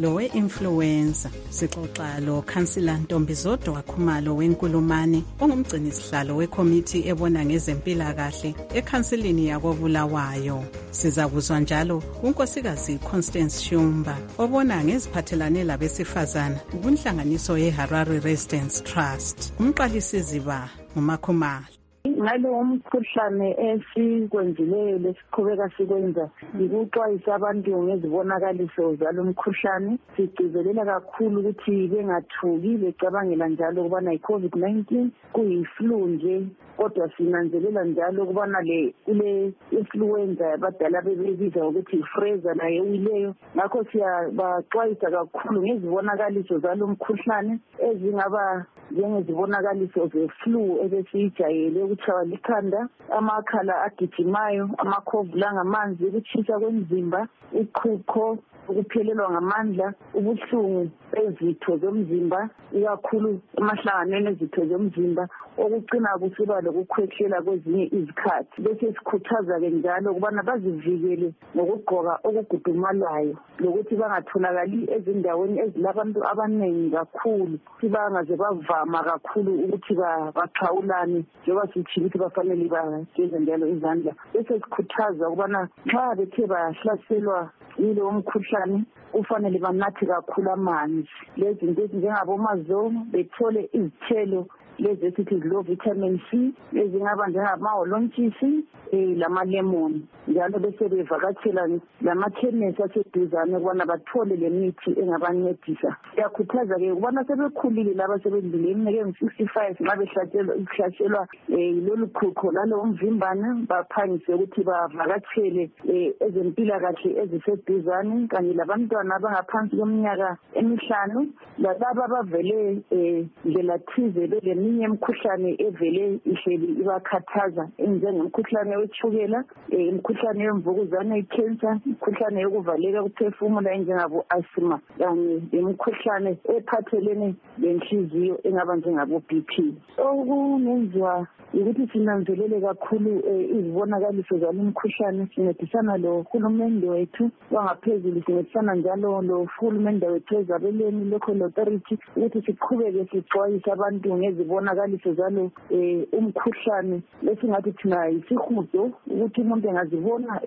Speaker 2: lo we-influenza. Sixoxa lo Councillor Ntombizodo Wakhumalo weNkulumane ongumgcini sihlalo wekomiti ebona ngezempilakahle ekhansilini yakoBulawayo. Sizakuzwa njalo unkosikazi Constance Shumba obona ngeziphathelane labesifazana kunhlanganiso yeHarare Residents Trust. Umqalisiziba nguMakhumalo.
Speaker 19: Ngalo umkhuhlane esikwenzileyo lesiqhubeka sikwenza ukuxwayisa abantu ngezibonakaliso zalo mkhuhlane. Sigcizelela kakhulu ukuthi bengathuki becabangela njalo ukubana yi-COVID-19 kuyi-flu nje, kodwa sinanzelela njalo ukubana kule influenza abadala bebebiza ukuthi ifreza nayo ewileyo. Ngakho siyabaxwayisa kakhulu ngezibonakaliso zalo mkhuhlane ezingaba njengezibonakaliso ze-flu ebesiyijayele ukutshaywa likhanda, amakhala agijimayo, amakhovula ngamanzi, ukutshisa kwemzimba, uqhuqho, ukuphelelwa ngamandla, ubuhlungu bezitho zomzimba, ikakhulu emahlanganweni ezitho zomzimba, okucina kusiba lokukhwehlela kwezinye izikhathi. Bese sikhuthaza-ke njalo ukubana bazivikele ngokugqoka okugudumalayo lokuthi bangatholakali ezindaweni ezilabantu abaningi kakhulu, bangaze bavama kakhulu ukuthi baxhawulane njengoba sitshilo ukuthi bafanele bageze njalo izandla. Bese sikhuthaza ukubana nxa bethe bahlaselwa yilo mkhuhlane kufanele banathe kakhulu amanzi. Lezi zinto ezinjengabomazolo, bethole izithelo lezi esithi zilo vitamin C, ezingaba njengamaholontshisi lamalemon. Njalo bese bevakatshela lamakhemesi aseduzane ukubana bathole le mithi engabancedisa. Siyakhuthaza-ke ukubana sebekhulile laba sebedlule iminyaka engu-65 nxa behlatshelwa yilolu qhuqho lalo umvimbane, baphangise ukuthi bavakatshele ezempilakahle eziseduzane, kanye labantwana abangaphansi kweminyaka emihlanu, lalaba abavele ndlela thize beleminye imikhuhlane evele ihleli ibakhathaza enjengemkhuhlane wetshukela, imkhuhlane yemvukuzane, ikhensa, imkhuhlane yokuvaleka ukuphefumula enjengabo-asthma, kanye lemkhuhlane ephathelene lenhliziyo engaba njengabo-BP. Okungenziwa ukuthi sinanzelele kakhulu izibonakaliso zalo mkhuhlane, sincedisana lo hulumende wethu wangaphezulu, sincedisana njalo lo hulumende wethu ezabeleni local authority ukuthi siqhubeke sixwayisa abantu ngezibonakaliso zalo umkhuhlane. Lesingathi thina yisihudo ukuthi umuntu engazibona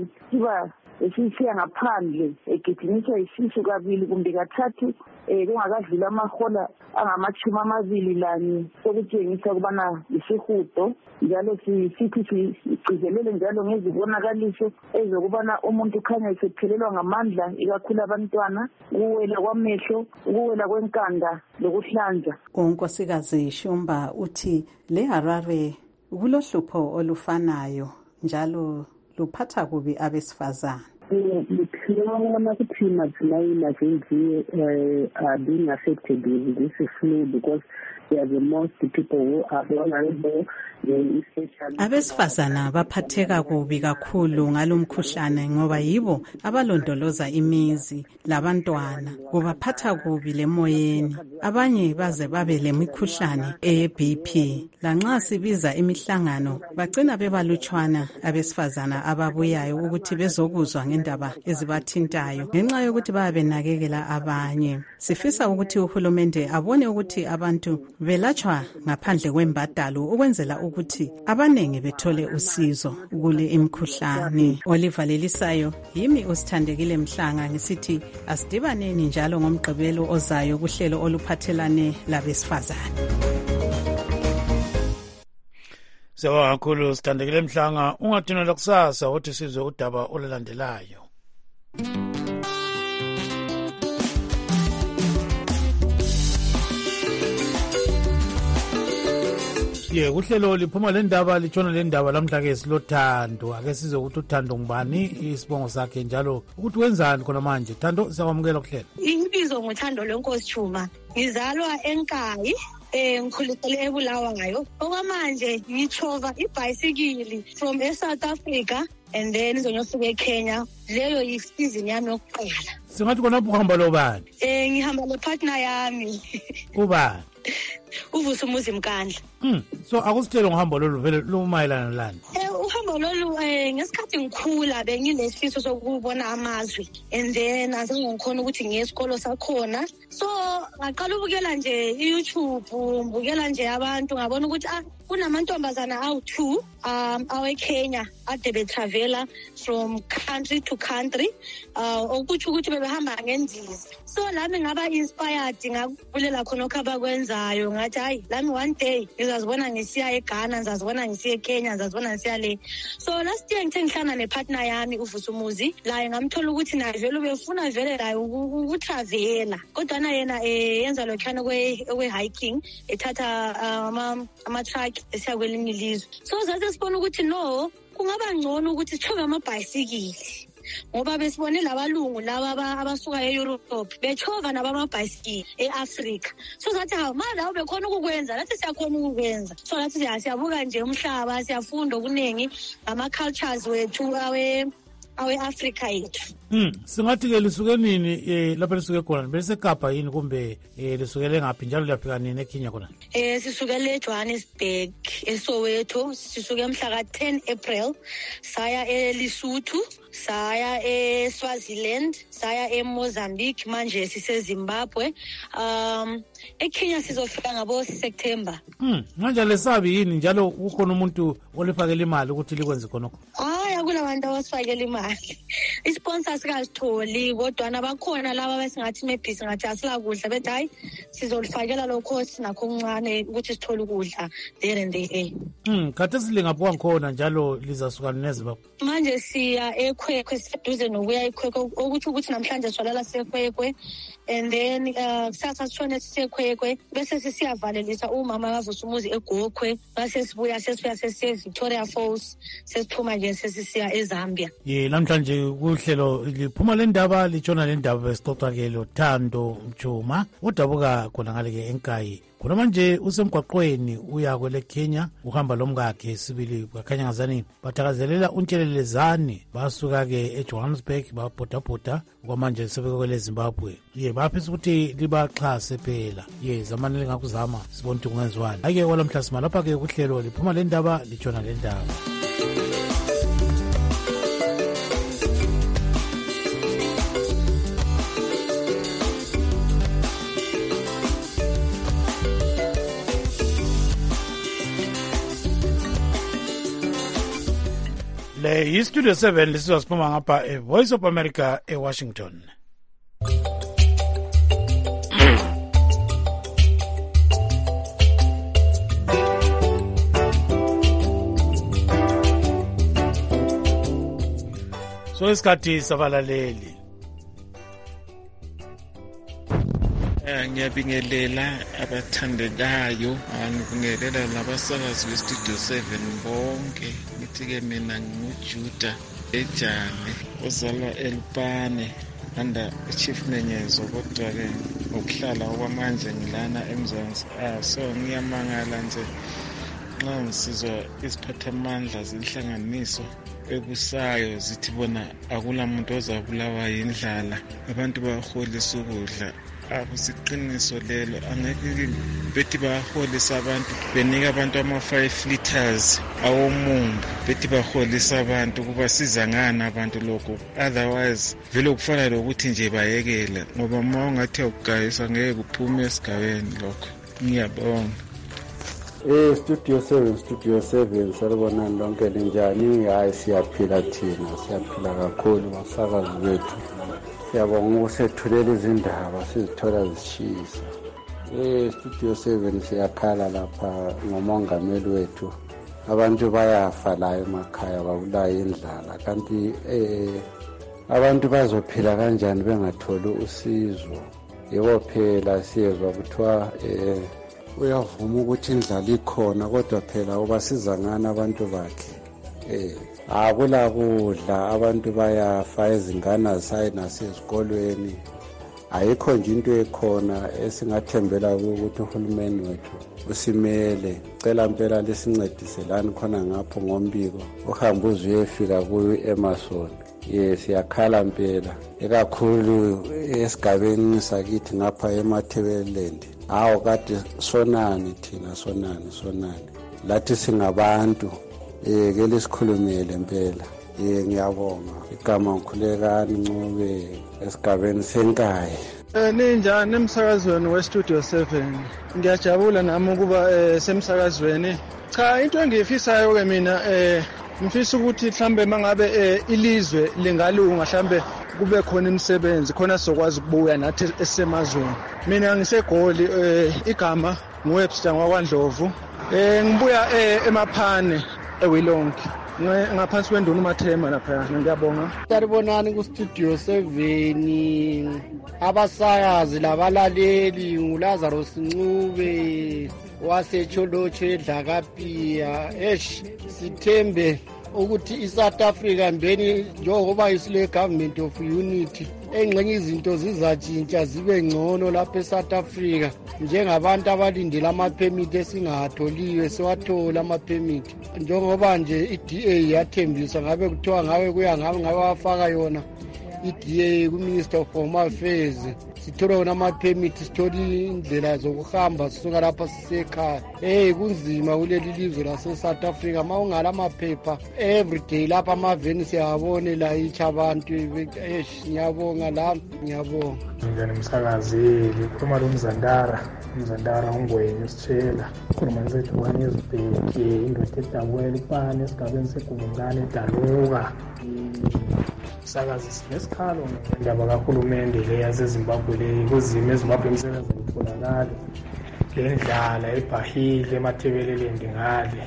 Speaker 19: esisiya ngaphandle egijinyiswa yisisu kabili kumbe kathathu kungakadlula amahola angama-21 sokutshengisa ukubana yisihudo. Njalo sithi sigcizelele njalo ngezibonakaliso ezokubana umuntu khanya esephelelwa ngamandla, ikakhulu abantwana, ukuwela kwamehlo, ukuwela kwenkanda lokuhlanza.
Speaker 2: Unkosikazi Shumba uthi le Harare kulohlupho olufanayo njalo luphatha kubi abesifazana.
Speaker 19: Ngibona ukuthi mazilawula zenziwe are being affected with this flu because they are the most people who are vulnerable.
Speaker 2: Abesifazana baphatheka kubi kakhulu ngalomkhuhlane ngoba yibo abalondoloza imizi labantwana, kubaphatha kubi lemoyeni. Abanye baze babe lemikhuhlane eye-BP. Lanxa sibiza imihlangano bagcina bebalutshwana abesifazana ababuyayo ukuthi bezokuzwa ngendaba ezibathintayo ngenxa yokuthi babe nakekela abanye. Sifisa ukuthi uhulumende abone ukuthi abantu belatshwa ngaphandle kwembadalo ukwenzela ukuthi abanengi bethole usizo kule imkhuhlane. Olivalelisayo yimi usithandekile Mhlanga ngisithi asidibaneni njalo ngomgqibelo ozayo kuhlelo oluphathelane labesifazane.
Speaker 12: Siyabonga kakhulu Sithandekile Mhlanga. Ungadinela kusasa uthi sizwe udaba olulandelayo. Kuhlelo liphuma le ndaba litshona le ndaba lamhla-ke silothando. Ake sizwe ukuthi uthando ngubani, isibongo sakhe njalo ukuthi wenzani khona manje. Thando, siyakwamukela kuhlelo.
Speaker 20: Ibizo nguThando Lenkosi Chuma. Ngizalwa eNkayi. Ngikhulisele eBulawayo. Okwamanje ngitshova ibhayisikili from eSouth Africa and then ngizonyofika eKenya. Leyo yisizini yami yokuqala.
Speaker 12: Singathi khonapho uhamba lo bani?
Speaker 20: Ngihamba lepartner yami.
Speaker 12: Ubani?
Speaker 20: Uvusumuzi Mkandla.
Speaker 12: So akusitshela ngohambo lolu vele lumayelana lani?
Speaker 20: Uhambo lolu ngesikhathi ngikhula bengilesifiso sokubona amazwe and then asengikhona ukuthi ngiye esikolo sakhona so ngaqala ubukela nje iYouTube ngibukela nje abantu ngabona ukuthi kunamantombazana awu2 aweKenya ade betravela from country to country ukuthi bebehamba ngendiza so lami ngaba inspired ngakubulela khona abakwenzayo ngathi hayi lami one day ngizazibona ngisiya eGhana ngizazibona ngisiya eKenya ngizazibona ngisiya le so last year ngithe ngihlangana nepartner yami uVusumuzi la ngamthola ukuthi naye vele ubefuna vele la ukutravela kodwa na yena yenza lokhana kwe hiking ethatha ama truck esiya kwelinye ilizwe so zathi sibona ukuthi no kungaba ngcono ukuthi sithobe amabhayisikili ngoba besibone labalungu laba abasuka eEurope bechova nabamabhayisikili eAfrica so zathi manje bekhona ukukwenza lathi siyakhona ukukwenza so lathi siyabuka nje umhlaba siyafunda okuningi ngama cultures wethu awe-Afrika yethu.
Speaker 12: Singathi ke lisuke nini lapha lisuke khona bese Kapa yini kumbe lisukele ngaphi njalo liyafika nini eKenya khona?
Speaker 20: Sisukele eJohannesburg eSoweto sisuke mhla ka10 April saya eLesotho saya eSwaziland saya eMozambique manje siseZimbabwe eKenya sizofika ngabo September.
Speaker 12: Manje lesabi yini njalo ukhona umuntu olifakela imali ukuthi likwenze khonokho?
Speaker 20: Kulabantu abasifakela imali isponsors kasitholi kodwa nabakhona laba besingathi maybe singathi asila kudla bethi hayi sizolifakela lokho sinakho okuncane ukuthi sithole ukudla there and there.
Speaker 12: Kade silingapho ngikhona njalo lizasuka neZimbabwe.
Speaker 20: Manje siya eKwekwe siduze nokuya eKwekwe ukuthi namhlanje solala seKwekwe and then kusasa sishone siseKwekwe bese sisiyavalelisa umama kaVusumuzi eGokhwe base sibuya sesiya Victoria Falls sesiphuma nje sesiya eZambia.
Speaker 12: Namhlanje kuhlelo liphuma le ndaba litshona le ndaba besixoxa ke lo Thando Mjuma udabuka khona ngale ke eNkayi khona manje usemgwaqweni uya kwele Kenya uhamba lomkakhe sibili bakhanya ngazani bathakazelela uNtshelelezane basuka ke eJohannesburg babhodabhoda kwamanje sebekwele Zimbabwe bafisa ukuthi libaxhase phela zamani lingakuzama sibona ukuthi kungenziwani ake kwalamhla simalapha ke kuhlelo liphuma le ndaba litshona le ndaba. Le Studio 7 lisizosiphuma ngapha Voice of America eWashington. So isikhathi sabalaleli
Speaker 21: ngiyabingelela abathandekayo ngibingelela nabasakazi beStudio 7 bonke ngithi-ke mina nguJuda Ejane ozalwa eLupane under Chief Menyezo kodwa-ke ukuhlala okwamanje ngilana eMzansi so ngiyamangala nje nxa ngisizwa iziphathamandla zenhlanganiso ebusayo zithi bona akulamuntu ozabulawa yindlala abantu bayaholisa ukudla akusiqiniso lelo angeke bethi baholisa abantu benika abantu ama5 liters awomumbu bethi baholisa abantu kubasiza ngani abantu lokho otherwise vele kufana lokuthi nje bayekela ngoba uma ungathi ukugayisa ngeke kuphume esigabeni lokho. Ngiyabonga.
Speaker 22: Studio 7 salibonani lonke linjani? Hayi siyaphila thina siyaphila kakhulu basakazi bethu siyabonga ukusethulela izindaba sizithola zishisa. Studio 7 siyakhala lapha ngomongameli wethu abantu bayafa la emakhaya babulawa indlala kanti abantu bazophila kanjani bengatholi usizo? Yebo phela siyezwa kuthiwa uyavuma ukuthi indlala ikhona kodwa phela ubasiza ngani abantu bakhe? Akula kudla abantu bayafa izingane azisayi nasezikolweni ayikho nje into ekhona esingathembela ukuthi uhulumeni wethu usimele cela impela lesincediselani khona ngapho ngombiko uhambe uzuyefika kuyo eMason. Siyakhala impela ekakhulu esigabeni sakithi ngapha eMathebeleland. Kade sonani thina sonani lathi singabantu ke lesikhulumile impela ngiyabonga igama ngikhulekani Ncube esigabeni seNkayi.
Speaker 3: Ninjani emsakazweni weStudio 7? Ngiyajabula nami ukuba semsakazweni. Cha, into engiyifisayo ke mina ngifisa ukuthi mhlambe mangabe ilizwe lingalunga mhlambe kube khona imisebenzi khona sokwazi ukubuya nathi esemazweni. Mina ngisegoli igama nguWebster ngwaKwaNdlovu. Ngibuya emaphane eWilonke. Ngaphansi kwenduna uMathema lapha. Ngiyabonga.
Speaker 6: Saribonani kuStudio 7 abasakazi labalaleli nguLazarus Ncube wasecholocho eDlakapiya. Sithembe ukuthi iSouth Africa mbeni njengoba isile government of unity engxenye izinto zizatshintsha zibe ngcono lapha eSouth Africa njengabantu abalindele ama-permit esingatholiwe siwathola ama-permit njengoba nje i-DA yathembisa ngabe kuthiwa ngabe kuya ngabe wafaka yona i-DA ku-Minister of Home Affairs sithola yona ama-permit sithola indlela zokuhamba sisuka lapha sisekhaya. Kunzima kuleli lizwe lase-South Africa ma ungala amaphepha everyday lapha amaveni siyabone layitsha abantu. Ngiyabonga la, ngiyabonga.
Speaker 23: Njani msakazeli ukhuluma lo Mzandara ungwenye sitshela ukhuluma ngiseJohani Ezibheki indoda edabuwela ipane esigabeni segubungane edaluka. Sakazi sinesikhalo ngendaba kahulumende le yaseZimbabwe le kuzimo eZimbabwe imisebenzi itholakala le ndlala ebhahile emathebeleleni ngale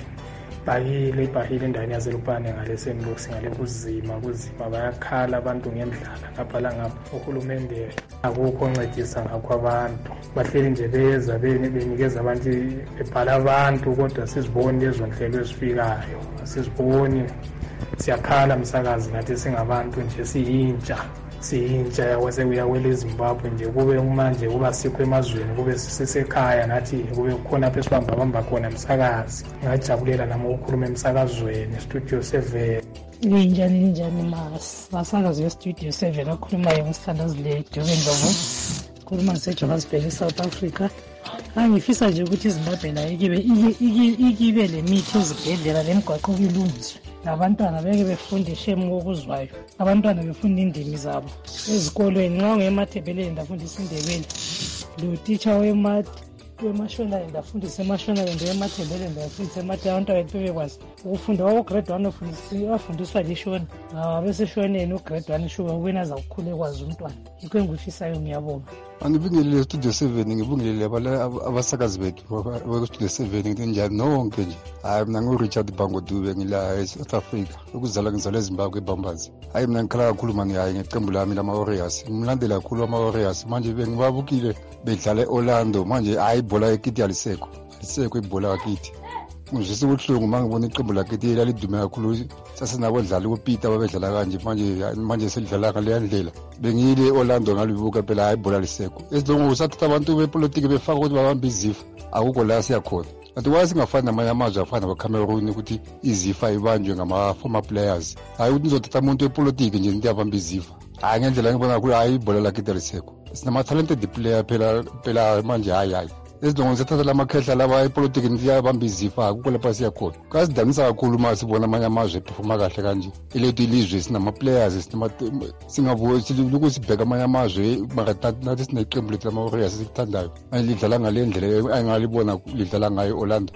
Speaker 23: ibhahile endaweni yaselupane ngale Senlox ngale kuzima bayakhala abantu ngendlala ngapha la ngapha uhulumende akukho oncedisa ngakho abantu bahleli nje beza benikeza abantu ebhala abantu kodwa siziboni lezo nhlelo ezifikayo siziboni. Siyakhala msakazi ngathi singabantu nje siyintsha yakwele eZimbabwe nje kube manje kuba sikho emazweni kube sisekhaya nathi kube khona apho esibamba khona msakazi. Ngajabulela nami ukukhuluma emsakazweni Studio 7.
Speaker 24: Ninjani masakazi weStudio 7 okhulumayo ngosithandazile Dubendlovu khuluma ngiseJohannesburg eSouth Africa. Ngifisa nje ukuthi iZimbabwe nayo ikibe le mithi ezibhedlela lemigwaqo ilungiswe. Abantwana beke befunde shemu kokuzwayo. Abantwana befunda indimi zabo ezikolweni. Nxa ungemathebeleni ndafundisa indebele. Lo teacher weMashonaland ndafundisa eMashonaland emathebeleni ndafundisa emathebeleni. Abantwana bebekwazi ukufunda grade 1 wafundiswa lishona. Abeseshoneni ugrade 1 shuba ubena zakukhule kwazi umntwana. Yikho engifisayo ngiyabonga.
Speaker 25: Angibingelele Studio 7 ngibingelele abasakazi bethu Studio 7 ngithi njani nonke nje. Mina nguRichard Bangodube ngila eSouth Africa ukuzala ngizala eZimbabwe eBambazi. Mina ngikhala kakhulu manje ngeqembu lami lama-Warriors. Ngimlandela kakhulu ama-Warriors manje bengibabukile bedlala eOrlando manje ibhola ekithi alisekho ibhola akithi. Ngizwisa ubuhlungu mangibona iqembu lakithi lalidume kakhulu sasenabodlali kuPeter babedlala kanje manje selidlala ngale ndlela. Bengile eOrlando ngalibuka phela ibhola lisekho. Esidongo usathatha abantu bepolitiki befaka ukuthi babambe izifa akukho la siyakhona. Kanti wazi ngafana namanye amazwe afana nabeCameroon ukuthi izifa ibanjwe ngama-former players. Hayi ukuthi nizothatha umuntu wepolitiki nje into yabamba izifa. Ngendlela ngibona kakhulu ibhola lakithi lisekho. Sinama-talented player phela manje hayi. Esidongo sithatha lamakhehla laba epolitiki niyabamba izifa akukho lapha siyakhona. Kasidanisa kakhulu uma sibona amanye amazwe ephuma kahle kanje. Ilethu ilizwe sinama-players singavuki silokhu sibheka amanye amazwe nathi sineqembu lethu lama-Warriors silithandayo. Manje lidlala ngale ndlela engalibona lidlala ngayo Orlando.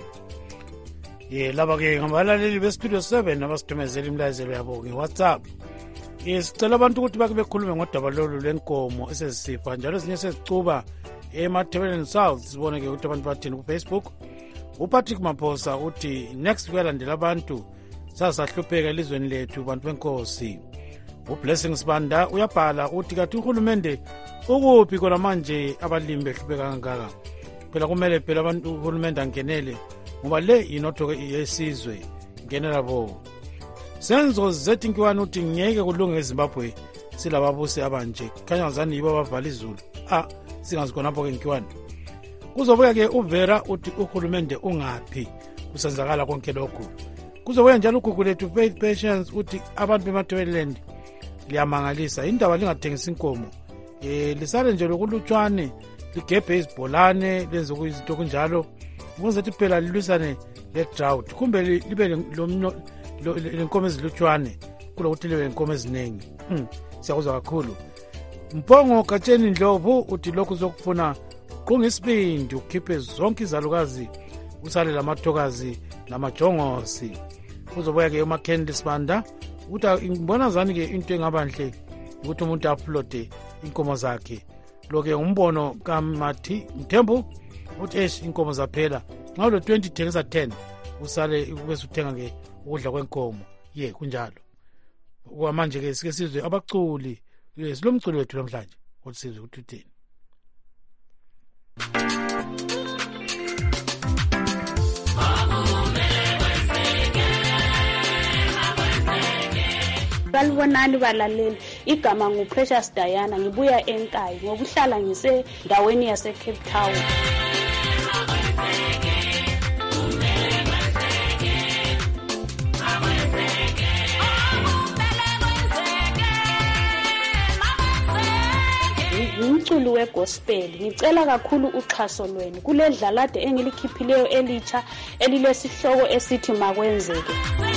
Speaker 12: Laba-ke ngabalaleli beStudio 7 abasithumezela imlayezelo yabo nge-WhatsApp. Sicela abantu ukuthi bake bekhulume ngodaba lolu lwenkomo esezisifa njalo ezinye sezicuba emathebeleni South. Sibone-ke ukuthi abantu bathini kuFacebook. uPatrick Maphosa uthi next kuyalandela abantu sasahlupheka elizweni lethu bantu benkosi. uBlessing Sibanda uyabhala uthi kathi uhulumende ukuphi kona manje abalimi behlupheka kangaka. Phela kumele phela abantu uhulumende angenele ngoba le inotho yesizwe ngenela bo. Senzo Z21 uthi ngeke kulunge eZimbabwe silababusi abanje khanyazani yibo abavala izulu. Singazi khonapho ke nkiwani. Kuzobuya-ke uVera uthi uhulumende ungaphi kusenzakala konke lokhu. Kuzobuya njalo ugugu lethu Faith Patience uthi abantu bemathebeleni liyamangalisa indaba lingathengisa inkomo. Lisale nje lokulutshwane ligebhe izibholane lenze kuyizinto kunjalo ukuze ukuthi phela lilwisane le-drought kumbe libe lenkomo ezilutshwane kulokuthi libe lenkomo eziningi. Siyakuzwa kakhulu. Mpongo Katsheni Ndlovu uthi lokhu zokufuna uqunga isibindi ukhiphe zonke izalukazi usale lamathokazi lamajongosi. Uzobuya-ke uMakhendi Sibanda ukuthi ngibona zani-ke into engabanhle ukuthi umuntu uploade inkomo zakhe. Lo-ke umbono kaMathi Mthembu uthi inkomo zaphela nxa ulo 20 thengisa 10 usale bese uthenga-ke ukudla kwenkomo. Kunjalo. Manje-ke sike sizwe abaculi silomculi wethu namhlanje ukuthi sizwe ukuthi uthini.
Speaker 5: Balibonani balaleli, igama nguPrecious Diana, ngibuya eNkayi ngokuhlala ngisendaweni yase Cape Town. Umculi wegospel, ngicela kakhulu uxhaso lwenu kule dlalade engilikhiphileyo elitsha elilesihloko esithi makwenzeke.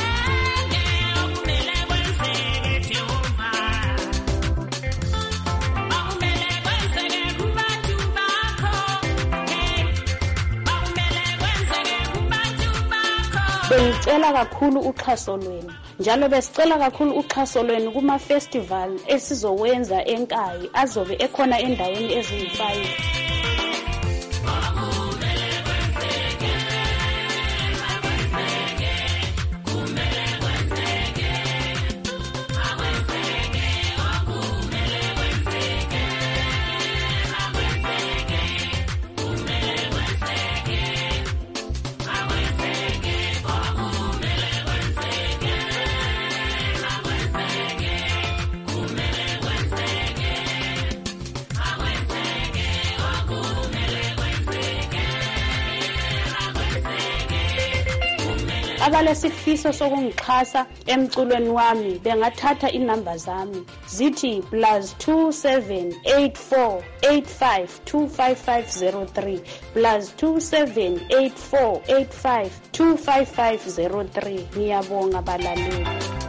Speaker 5: Bengicela kakhulu uxhaso lwenu njalo besicela kakhulu uxhaso lwenu kuma-festival esizowenza eNkayi azobe ekhona endaweni eziyi-5. Abalesifiso sokungixhasa emculweni wami bengathatha inamba zami zithi +278485255503 +278485255503. Ngiyabonga balaleli.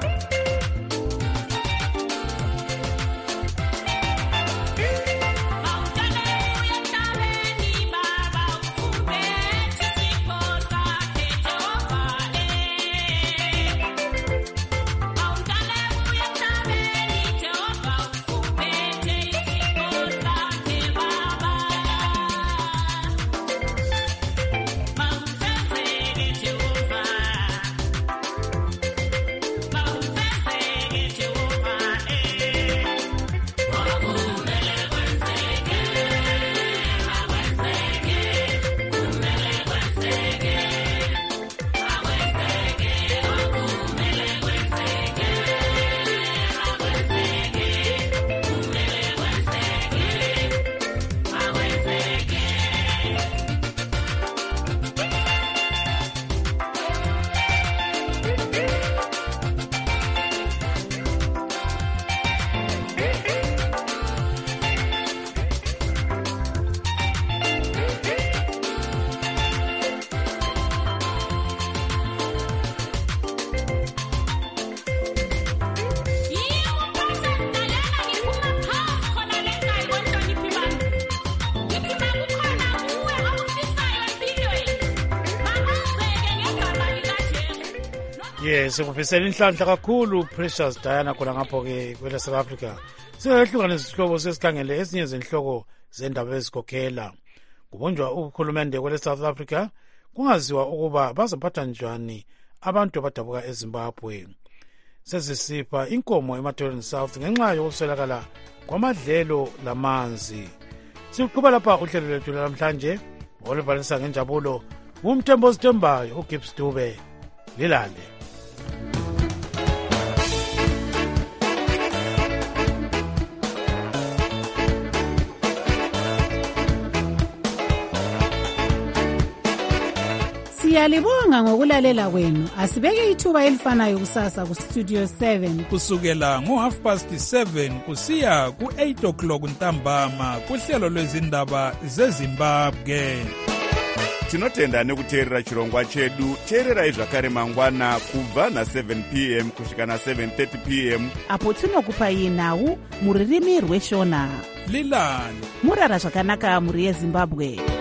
Speaker 5: Sikufisela inhlanhla kakhulu Precious Diana khona ngapho-ke kwele South Africa. Singahlukana izihlobo sesikhangele ezinye zenhloko zendaba ezikhokhela. Kubonjwa ukhulumende kwele South Africa kungaziwa ukuba bazaphatha njani abantu abadabuka eZimbabwe. Sezisipha inkomo eMatabeleland South ngenxa yokuswelakala kwamadlelo lamanzi. Siqhuba lapha uhlelo lwethu namhlanje oluvalisa ngenjabulo uMthembu Sithembayo uGibbs Dube. Lilale.
Speaker 2: Siyalibonga ngokulalela kwenu. Asibeke ithuba elifanayo kusasa kuStudio 7
Speaker 7: kusukela ngo7:30 kusiya ku8 o'clock ntambama kuhlelo lwezindaba zeZimbabwe.
Speaker 1: tinotenda nekuteerera chirongwa chedu. teererai zvakare mangwana kubva na7 p.m. kusvika na7:30 p.m.
Speaker 4: apo tinokupai nhau muririmi rweshona.
Speaker 7: lilani
Speaker 4: murara zvakanaka muri yezimbabwe.